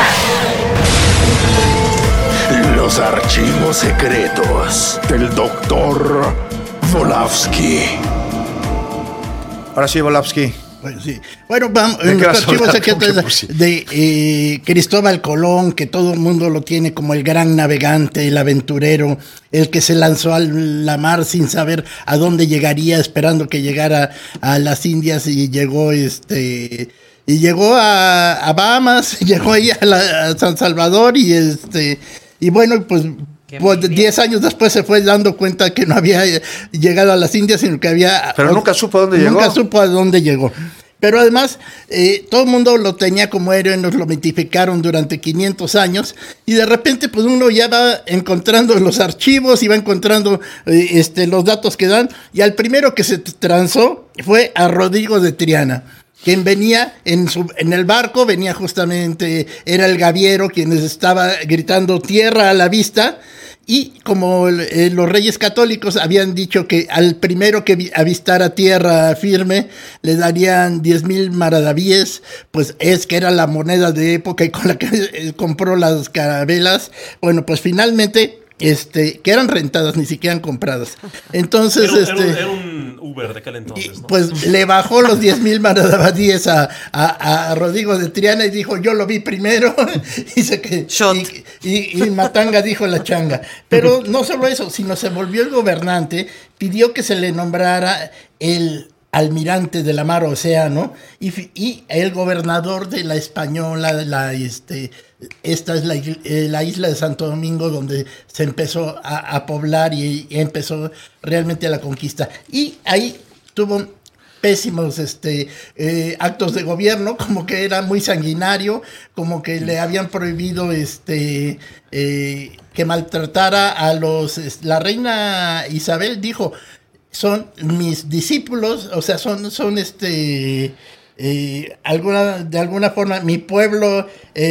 Los archivos secretos del doctor Volavsky. Ahora sí, Volavsky. Bueno, sí. Bueno, vamos, en los archivos secretos de eh, Cristóbal Colón, que todo el mundo lo tiene como el gran navegante, el aventurero, el que se lanzó a la mar sin saber a dónde llegaría, esperando que llegara a las Indias y llegó este y llegó a, a Bahamas, llegó ahí a, la, a San Salvador y este y bueno, pues Pues diez años después se fue dando cuenta que no había llegado a las Indias, sino que había... Pero nunca supo a dónde llegó. Nunca supo a dónde llegó. Pero además, eh, todo el mundo lo tenía como héroe, nos lo mitificaron durante quinientos años, y de repente pues uno ya va encontrando los archivos y va encontrando eh, este, los datos que dan, y al primero que se transó fue a Rodrigo de Triana, quien venía en, su, en el barco, venía justamente, era el gaviero quien estaba gritando tierra a la vista, y como eh, los reyes católicos habían dicho que al primero que vi, avistara tierra firme le darían diez mil maravedíes, pues es que era la moneda de época y con la que eh, compró las carabelas. Bueno, pues finalmente... Este, que eran rentadas, ni siquiera eran compradas. Entonces, era, un, este, era, un, era un Uber de aquel entonces, ¿no? Pues le bajó los diez mil maravedíes a, a, a Rodrigo de Triana y dijo, yo lo vi primero. y, se que, y, y, y Matanga dijo la changa. Pero no solo eso, sino se volvió el gobernante, pidió que se le nombrara el almirante de la mar océano y, y el gobernador de la Española, la este esta es la, eh, la isla de Santo Domingo, donde se empezó a, a poblar y, y empezó realmente la conquista, y ahí tuvo pésimos este eh, actos de gobierno, como que era muy sanguinario, como que le habían prohibido este eh, que maltratara a los, la reina Isabel dijo, son mis discípulos, o sea, son, son este, eh, alguna, de alguna forma, mi pueblo,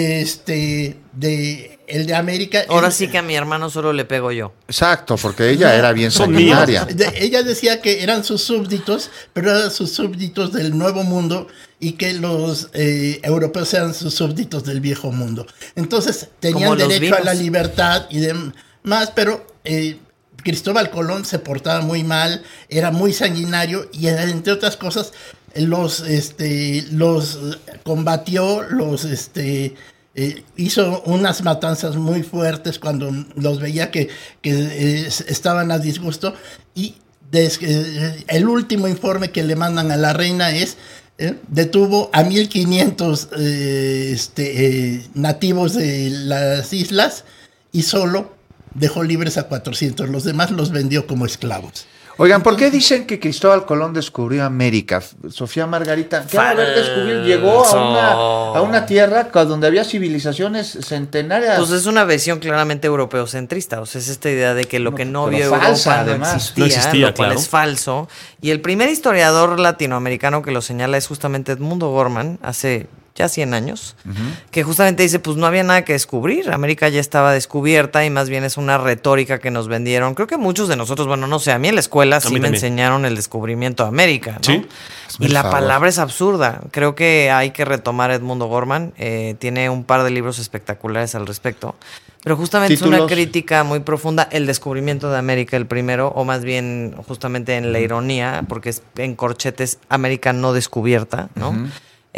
este, de, el de América. Ahora el, sí que a mi hermano solo le pego yo. Exacto, porque ella era bien sanguinaria. De, ella decía que eran sus súbditos, pero eran sus súbditos del Nuevo Mundo y que los eh, europeos eran sus súbditos del Viejo Mundo. Entonces, tenían derecho a la libertad y demás, pero... Eh, Cristóbal Colón se portaba muy mal, era muy sanguinario y entre otras cosas los este los combatió, los este eh, hizo unas matanzas muy fuertes cuando los veía que, que eh, estaban a disgusto, y des, eh, el último informe que le mandan a la reina es eh, detuvo a mil quinientos eh, este, eh, nativos de las islas y solo dejó libres a cuatrocientos, los demás los vendió como esclavos. Oigan, ¿por qué dicen que Cristóbal Colón descubrió América? Sofía Margarita, ¿qué va a haber descubierto? Llegó a una, a una tierra donde había civilizaciones centenarias. Pues es una visión claramente europeocentrista, o sea, es esta idea de que lo que no vio Europa falsa, no además. existía, No existía, lo cual claro. es falso. Y el primer historiador latinoamericano que lo señala es justamente Edmundo Gorman, hace ya cien años, uh-huh. que justamente dice, pues no había nada que descubrir, América ya estaba descubierta y más bien es una retórica que nos vendieron. Creo que muchos de nosotros, bueno, no sé, a mí en la escuela sí me también enseñaron el descubrimiento de América, ¿no? Sí. Y la favor. palabra es absurda. Creo que hay que retomar a Edmundo Gorman, eh, tiene un par de libros espectaculares al respecto, pero justamente ¿Títulos? Es una crítica muy profunda, el descubrimiento de América, el primero, o más bien justamente en la ironía, porque es en corchetes América no descubierta, ¿no? Uh-huh.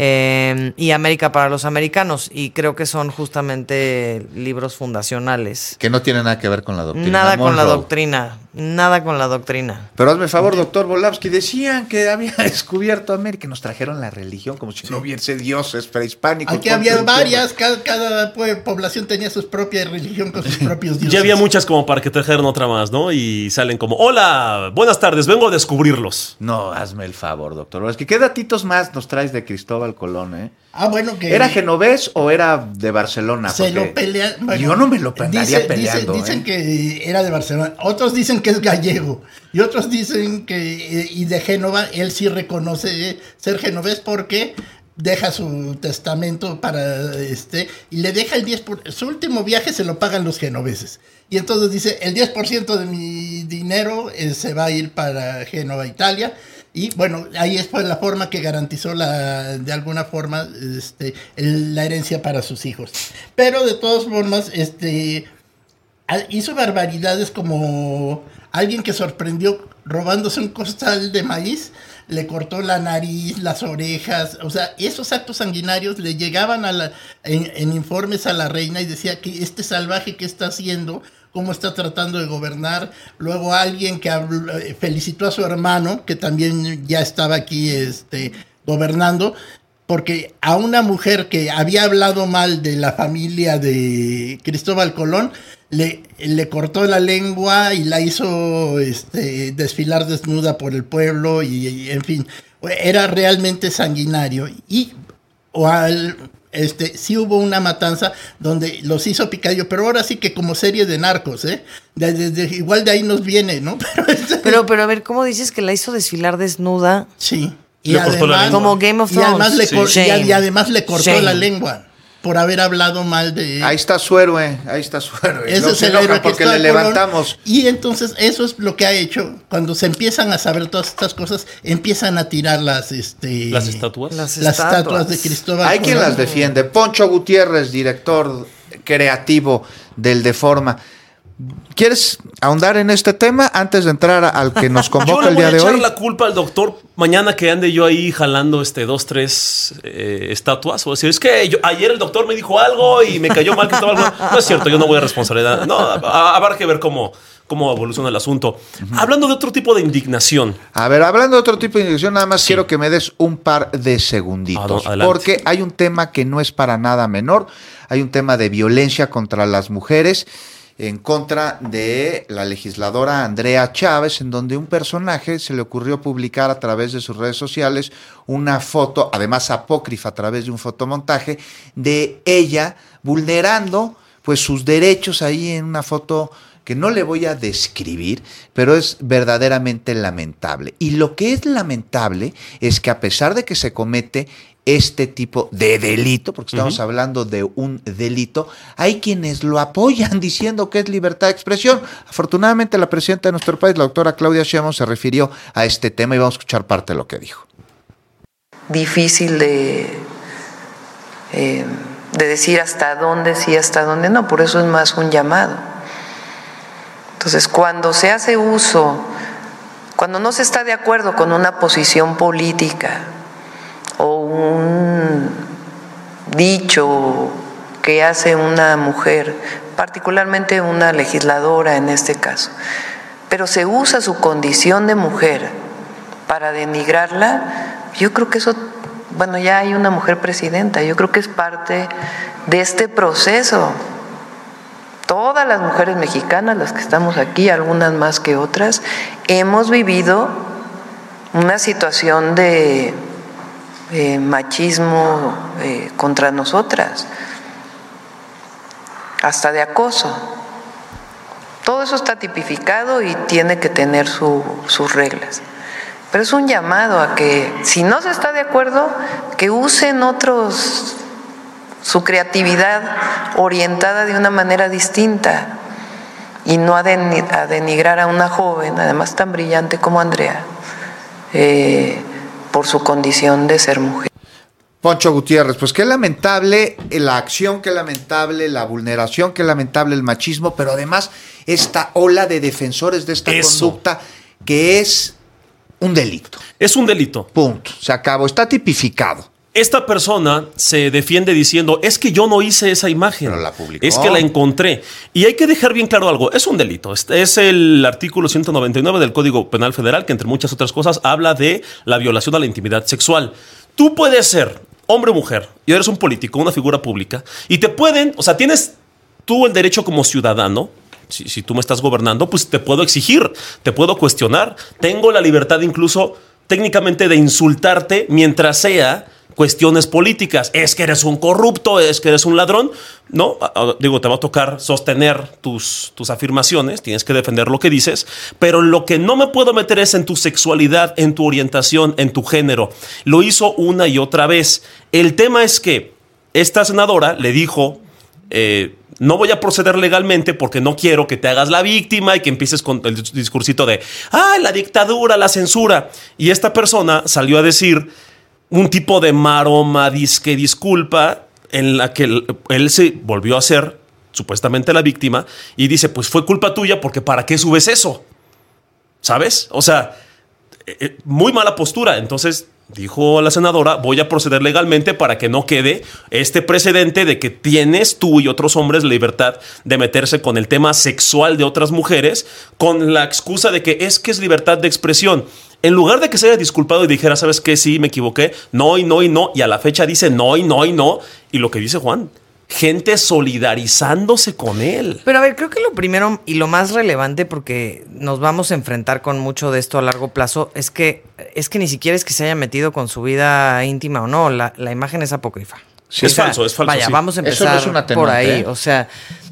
Eh, y América para los americanos, y creo que son justamente libros fundacionales. Que no tienen nada que ver con la doctrina. Nada Monroe. con la doctrina, nada con la doctrina. Pero hazme favor, doctor Volavsky, decían que había descubierto América, nos trajeron la religión como si no hubiese dioses prehispánicos. Aquí había varias, cada, cada población tenía su propia religión con sus propios dioses. Ya había muchas como para que trajeran otra más, ¿no? Y salen como, hola, buenas tardes, vengo a descubrirlos. No, hazme el favor, doctor Volavsky, ¿qué datitos más nos traes de Cristóbal Colón, eh? Ah, bueno, que... ¿Era genovés o era de Barcelona? Se lo pelean... Bueno, yo no me lo andaría dice, peleando. Dice, ¿eh? Dicen que era de Barcelona. Otros dicen que es gallego. Y otros dicen que... Y de Génova, él sí reconoce ser genovés porque deja su testamento para... este y le deja el diez por ciento... Su último viaje se lo pagan los genoveses. Y entonces dice, el diez por ciento de mi dinero eh, se va a ir para Génova, Italia. Y bueno, ahí es pues la forma que garantizó la, de alguna forma este, el, la herencia para sus hijos. Pero de todas formas, este, hizo barbaridades como alguien que sorprendió robándose un costal de maíz, le cortó la nariz, las orejas, o sea, esos actos sanguinarios le llegaban a la, en, en informes a la reina y decía que este salvaje que está haciendo, cómo está tratando de gobernar. Luego alguien que habló, felicitó a su hermano, que también ya estaba aquí este, gobernando, porque a una mujer que había hablado mal de la familia de Cristóbal Colón, le, le cortó la lengua y la hizo este, desfilar desnuda por el pueblo, y, y en fin, era realmente sanguinario. Y o al, este, sí hubo una matanza donde los hizo picadillo, pero ahora sí que como serie de narcos, ¿eh? De, de, de, igual de ahí nos viene, ¿no? Pero, este, pero, pero a ver, ¿cómo dices que la hizo desfilar desnuda? Sí. Y además, como Game of Thrones. Y además le, sí. cor- y, y además le cortó Shame. la lengua por haber hablado mal de... Ahí está su héroe, ahí está su héroe. Ese no es el héroe porque le levantamos. Y entonces eso es lo que ha hecho. Cuando se empiezan a saber todas estas cosas, empiezan a tirar las... Este, ¿Las estatuas? Las, las estatuas. estatuas de Cristóbal Hay Colón. quien las defiende. Poncho Gutiérrez, director creativo del Deforma. ¿Quieres ahondar en este tema antes de entrar al que nos convoca el día de hoy? Yo le voy a echar la culpa al doctor mañana que ande yo ahí jalando este dos, tres eh, estatuas. O decir, es que yo, ayer el doctor me dijo algo y me cayó mal que estaba algo. No es cierto, yo no voy a responsabilidad. No, habrá que ver cómo, cómo evoluciona el asunto. Uh-huh. Hablando de otro tipo de indignación. A ver, hablando de otro tipo de indignación, nada más sí. quiero que me des un par de segunditos. Adelante. Porque hay un tema que no es para nada menor. Hay un tema de violencia contra las mujeres en contra de la legisladora Andrea Chávez, en donde un personaje se le ocurrió publicar a través de sus redes sociales una foto, además apócrifa a través de un fotomontaje, de ella vulnerando pues sus derechos ahí en una foto que no le voy a describir, pero es verdaderamente lamentable. Y lo que es lamentable es que a pesar de que se comete este tipo de delito, porque estamos uh-huh. hablando de un delito, hay quienes lo apoyan diciendo que es libertad de expresión. Afortunadamente la presidenta de nuestro país, la doctora Claudia Sheinbaum, se refirió a este tema y vamos a escuchar parte de lo que dijo. Difícil de, eh, de decir hasta dónde sí, hasta dónde no, por eso es más un llamado. Entonces, cuando se hace uso, cuando no se está de acuerdo con una posición política o un dicho que hace una mujer, particularmente una legisladora en este caso, pero se usa su condición de mujer para denigrarla, yo creo que eso, bueno, ya hay una mujer presidenta, yo creo que es parte de este proceso. Todas las mujeres mexicanas, las que estamos aquí, algunas más que otras, hemos vivido una situación de Eh, machismo eh, contra nosotras, hasta de acoso. Todo eso está tipificado y tiene que tener su, sus reglas. Pero es un llamado a que, si no se está de acuerdo, que usen otros su creatividad orientada de una manera distinta y no a, den, a denigrar a una joven, además tan brillante como Andrea, eh, por su condición de ser mujer. Poncho Gutiérrez, pues qué lamentable la acción, qué lamentable la vulneración, qué lamentable el machismo, pero además esta ola de defensores de esta Eso. conducta que es un delito. Es un delito. Punto. Se acabó. Está tipificado. Esta persona se defiende diciendo, es que yo no hice esa imagen, pero la publicó. Es que la encontré. Y hay que dejar bien claro algo, es un delito. Es el artículo ciento noventa y nueve del Código Penal Federal, que entre muchas otras cosas habla de la violación a la intimidad sexual. Tú puedes ser hombre o mujer y eres un político, una figura pública, y te pueden, o sea, tienes tú el derecho como ciudadano. Si, si tú me estás gobernando, pues te puedo exigir, te puedo cuestionar. Tengo la libertad incluso técnicamente de insultarte mientras sea cuestiones políticas. Es que eres un corrupto, es que eres un ladrón. No, digo, te va a tocar sostener tus, tus afirmaciones, tienes que defender lo que dices, pero lo que no me puedo meter es en tu sexualidad, en tu orientación, en tu género. Lo hizo una y otra vez. El tema es que esta senadora le dijo, eh, no voy a proceder legalmente porque no quiero que te hagas la víctima y que empieces con el discursito de, ah, la dictadura, la censura. Y esta persona salió a decir un tipo de maroma, disque disculpa, en la que él, él se volvió a hacer supuestamente la víctima, y dice, pues fue culpa tuya porque ¿para qué subes eso? ¿Sabes? O sea, eh, muy mala postura. Entonces dijo la senadora, voy a proceder legalmente para que no quede este precedente de que tienes tú y otros hombres libertad de meterse con el tema sexual de otras mujeres con la excusa de que es que es libertad de expresión. En lugar de que se haya disculpado y dijera, ¿sabes qué? Sí, me equivoqué. No y no y no. Y a la fecha dice no y no y no. Y lo que dice Juan, gente solidarizándose con él. Pero a ver, creo que lo primero y lo más relevante, porque nos vamos a enfrentar con mucho de esto a largo plazo, es que, es que ni siquiera es que se haya metido con su vida íntima o no. La, la imagen es apócrifa. Sí, es sea, falso, es falso. Vaya, sí. vamos a empezar no es por ahí. ¿eh? O sea,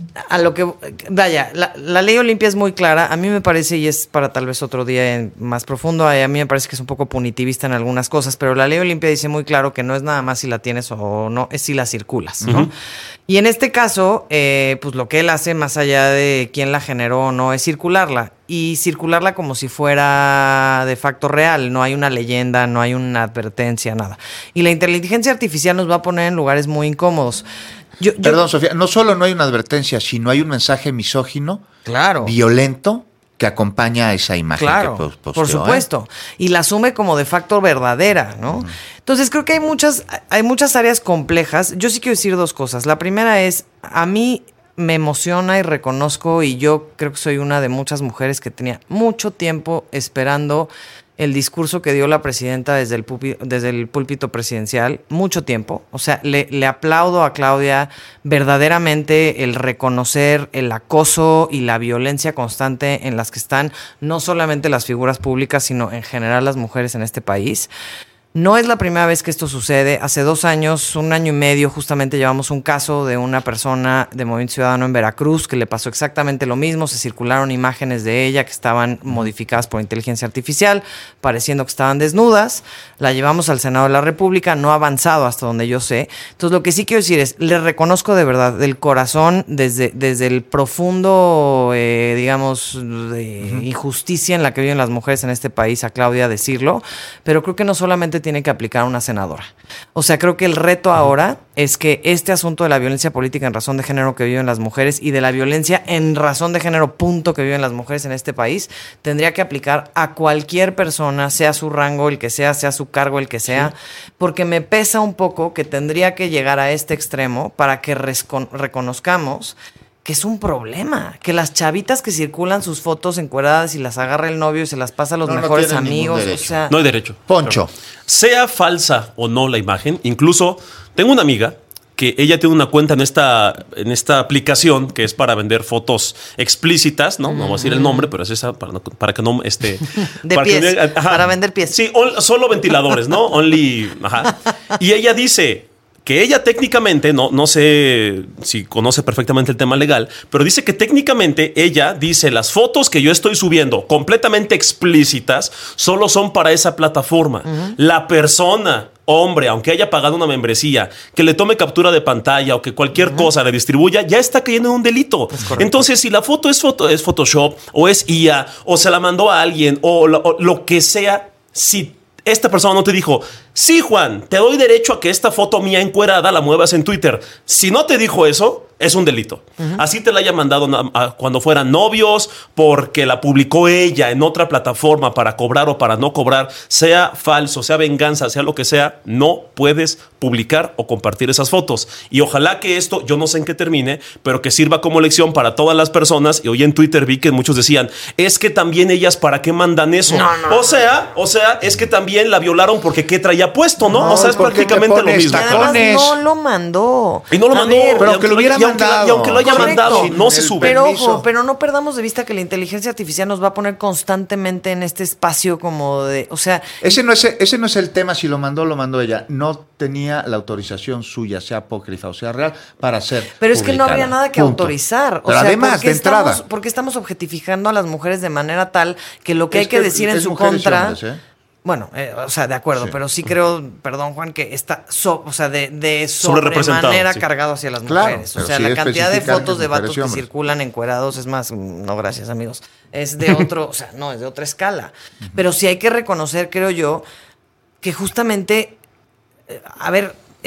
a lo que. Vaya, la, la ley Olimpia es muy clara. A mí me parece, y es para tal vez otro día en, más profundo, a mí me parece que es un poco punitivista en algunas cosas, pero la ley Olimpia dice muy claro que no es nada más si la tienes o no, es si la circulas, ¿no? Uh-huh. Y en este caso, eh, pues lo que él hace, más allá de quién la generó o no, es circularla. Y circularla como si fuera de facto real. No hay una leyenda, no hay una advertencia, nada. Y la inteligencia artificial nos va a poner en lugares muy incómodos. Yo, yo, Perdón, Sofía, no solo no hay una advertencia, sino hay un mensaje misógino, claro, violento, que acompaña a esa imagen claro, que posteó, por supuesto. ¿eh? Y la asume como de facto verdadera, ¿no? Uh-huh. Entonces creo que hay muchas, hay muchas áreas complejas. Yo sí quiero decir dos cosas. La primera es, a mí me emociona y reconozco, y yo creo que soy una de muchas mujeres que tenía mucho tiempo esperando el discurso que dio la presidenta desde el, pupi, desde el púlpito presidencial, mucho tiempo. O sea, le, le aplaudo a Claudia verdaderamente el reconocer el acoso y la violencia constante en las que están no solamente las figuras públicas, sino en general las mujeres en este país. No es la primera vez que esto sucede. Hace dos años, un año y medio, justamente llevamos un caso de una persona de Movimiento Ciudadano en Veracruz que le pasó exactamente lo mismo. Se circularon imágenes de ella que estaban modificadas por inteligencia artificial, pareciendo que estaban desnudas. La llevamos al Senado de la República, no ha avanzado hasta donde yo sé. Entonces, lo que sí quiero decir es, le reconozco de verdad, del corazón, desde, desde el profundo, eh, digamos, de uh-huh. injusticia en la que viven las mujeres en este país, a Claudia decirlo, pero creo que no solamente tiene que aplicar a una senadora. O sea, creo que el reto ahora es que este asunto de la violencia política en razón de género que viven las mujeres y de la violencia en razón de género punto que viven las mujeres en este país tendría que aplicar a cualquier persona, sea su rango el que sea, sea su cargo el que sea, sí. porque me pesa un poco que tendría que llegar a este extremo para que rescon- reconozcamos que es un problema, que las chavitas que circulan sus fotos encueradas y las agarra el novio y se las pasa a los no, mejores no amigos, o sea... No hay derecho. Poncho. Pero, sea falsa o no la imagen, incluso tengo una amiga que ella tiene una cuenta en esta, en esta aplicación que es para vender fotos explícitas, ¿no? No voy a decir el nombre, pero es esa para, no, para que no... Este, de para pies, que, ajá, para vender pies. Sí, on, solo ventiladores, ¿no? Only... Ajá. Y ella dice... que ella técnicamente, no, no sé si conoce perfectamente el tema legal, pero dice que técnicamente ella dice las fotos que yo estoy subiendo completamente explícitas solo son para esa plataforma. Uh-huh. La persona, hombre, aunque haya pagado una membresía, que le tome captura de pantalla o que cualquier uh-huh. cosa le distribuya, ya está cayendo en un delito. Entonces, si la foto es, foto, es Photoshop o es I A o se la mandó a alguien o lo, o lo que sea, si esta persona no te dijo, sí, Juan, te doy derecho a que esta foto mía encuerada la muevas en Twitter. Si no te dijo eso, es un delito. Uh-huh. Así te la haya mandado a, a, cuando fueran novios, porque la publicó ella en otra plataforma para cobrar o para no cobrar, sea falso, sea venganza, sea lo que sea, no puedes publicar o compartir esas fotos. Y ojalá que esto, yo no sé en qué termine, pero que sirva como lección para todas las personas. Y hoy en Twitter vi que muchos decían, es que también ellas, ¿para qué mandan eso? No, no, o sea, o sea, es que también la violaron porque qué traía puesto, ¿no? no o sea, es prácticamente lo mismo. Además, no lo mandó. Y no lo mandó, ver, pero que lo hubiera mandado. Y aunque lo haya Correcto. mandado, no se sube. Pero ojo, pero no perdamos de vista que la inteligencia artificial nos va a poner constantemente en este espacio como de, o sea... Ese no es, ese no es el tema, si lo mandó, lo mandó ella. No tenía la autorización suya, sea apócrifa o sea real, para ser Pero es publicada. que no habría nada que Punto. autorizar. O pero sea, además, de entrada... Estamos, porque estamos objetificando a las mujeres de manera tal que lo que es hay que, que decir en su contra... Hombres, ¿eh? Bueno, eh, o sea, de acuerdo, sí. pero sí creo, perdón Juan, que está, so, o sea, de, de sobremanera sí. cargado hacia las mujeres. Claro, o sea, sí la cantidad de fotos de vatos que circulan encuerados es más, no gracias amigos, es de otro, o sea, no, es de otra escala. Uh-huh. Pero sí hay que reconocer, creo yo, que justamente, a ver,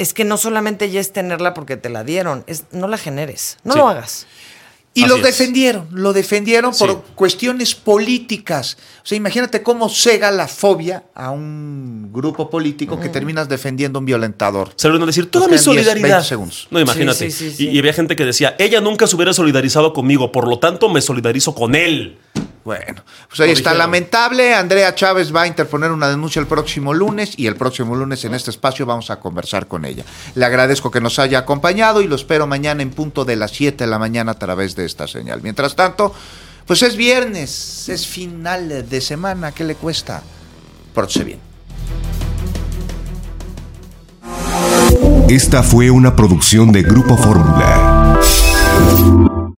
es que no solamente ya es tenerla porque te la dieron, es no la generes, no Sí. lo hagas. Y Así lo es. defendieron, lo defendieron Sí. por cuestiones políticas. O sea, imagínate cómo cega la fobia a un grupo político que terminas defendiendo a un violentador. Se lo van a decir, toda Nos mi quedan diez, solidaridad. veinte segundos. No, imagínate. Sí, sí, sí, sí. Y, y había gente que decía, ella nunca se hubiera solidarizado conmigo, por lo tanto me solidarizo con él. Bueno, pues ahí Lo está, dijeron. lamentable. Andrea Chávez va a interponer una denuncia el próximo lunes y el próximo lunes en este espacio vamos a conversar con ella. Le agradezco que nos haya acompañado y lo espero mañana en punto de las siete de la mañana a través de esta señal. Mientras tanto, pues es viernes, es final de semana, ¿qué le cuesta? Pórtese bien. Esta fue una producción de Grupo Fórmula.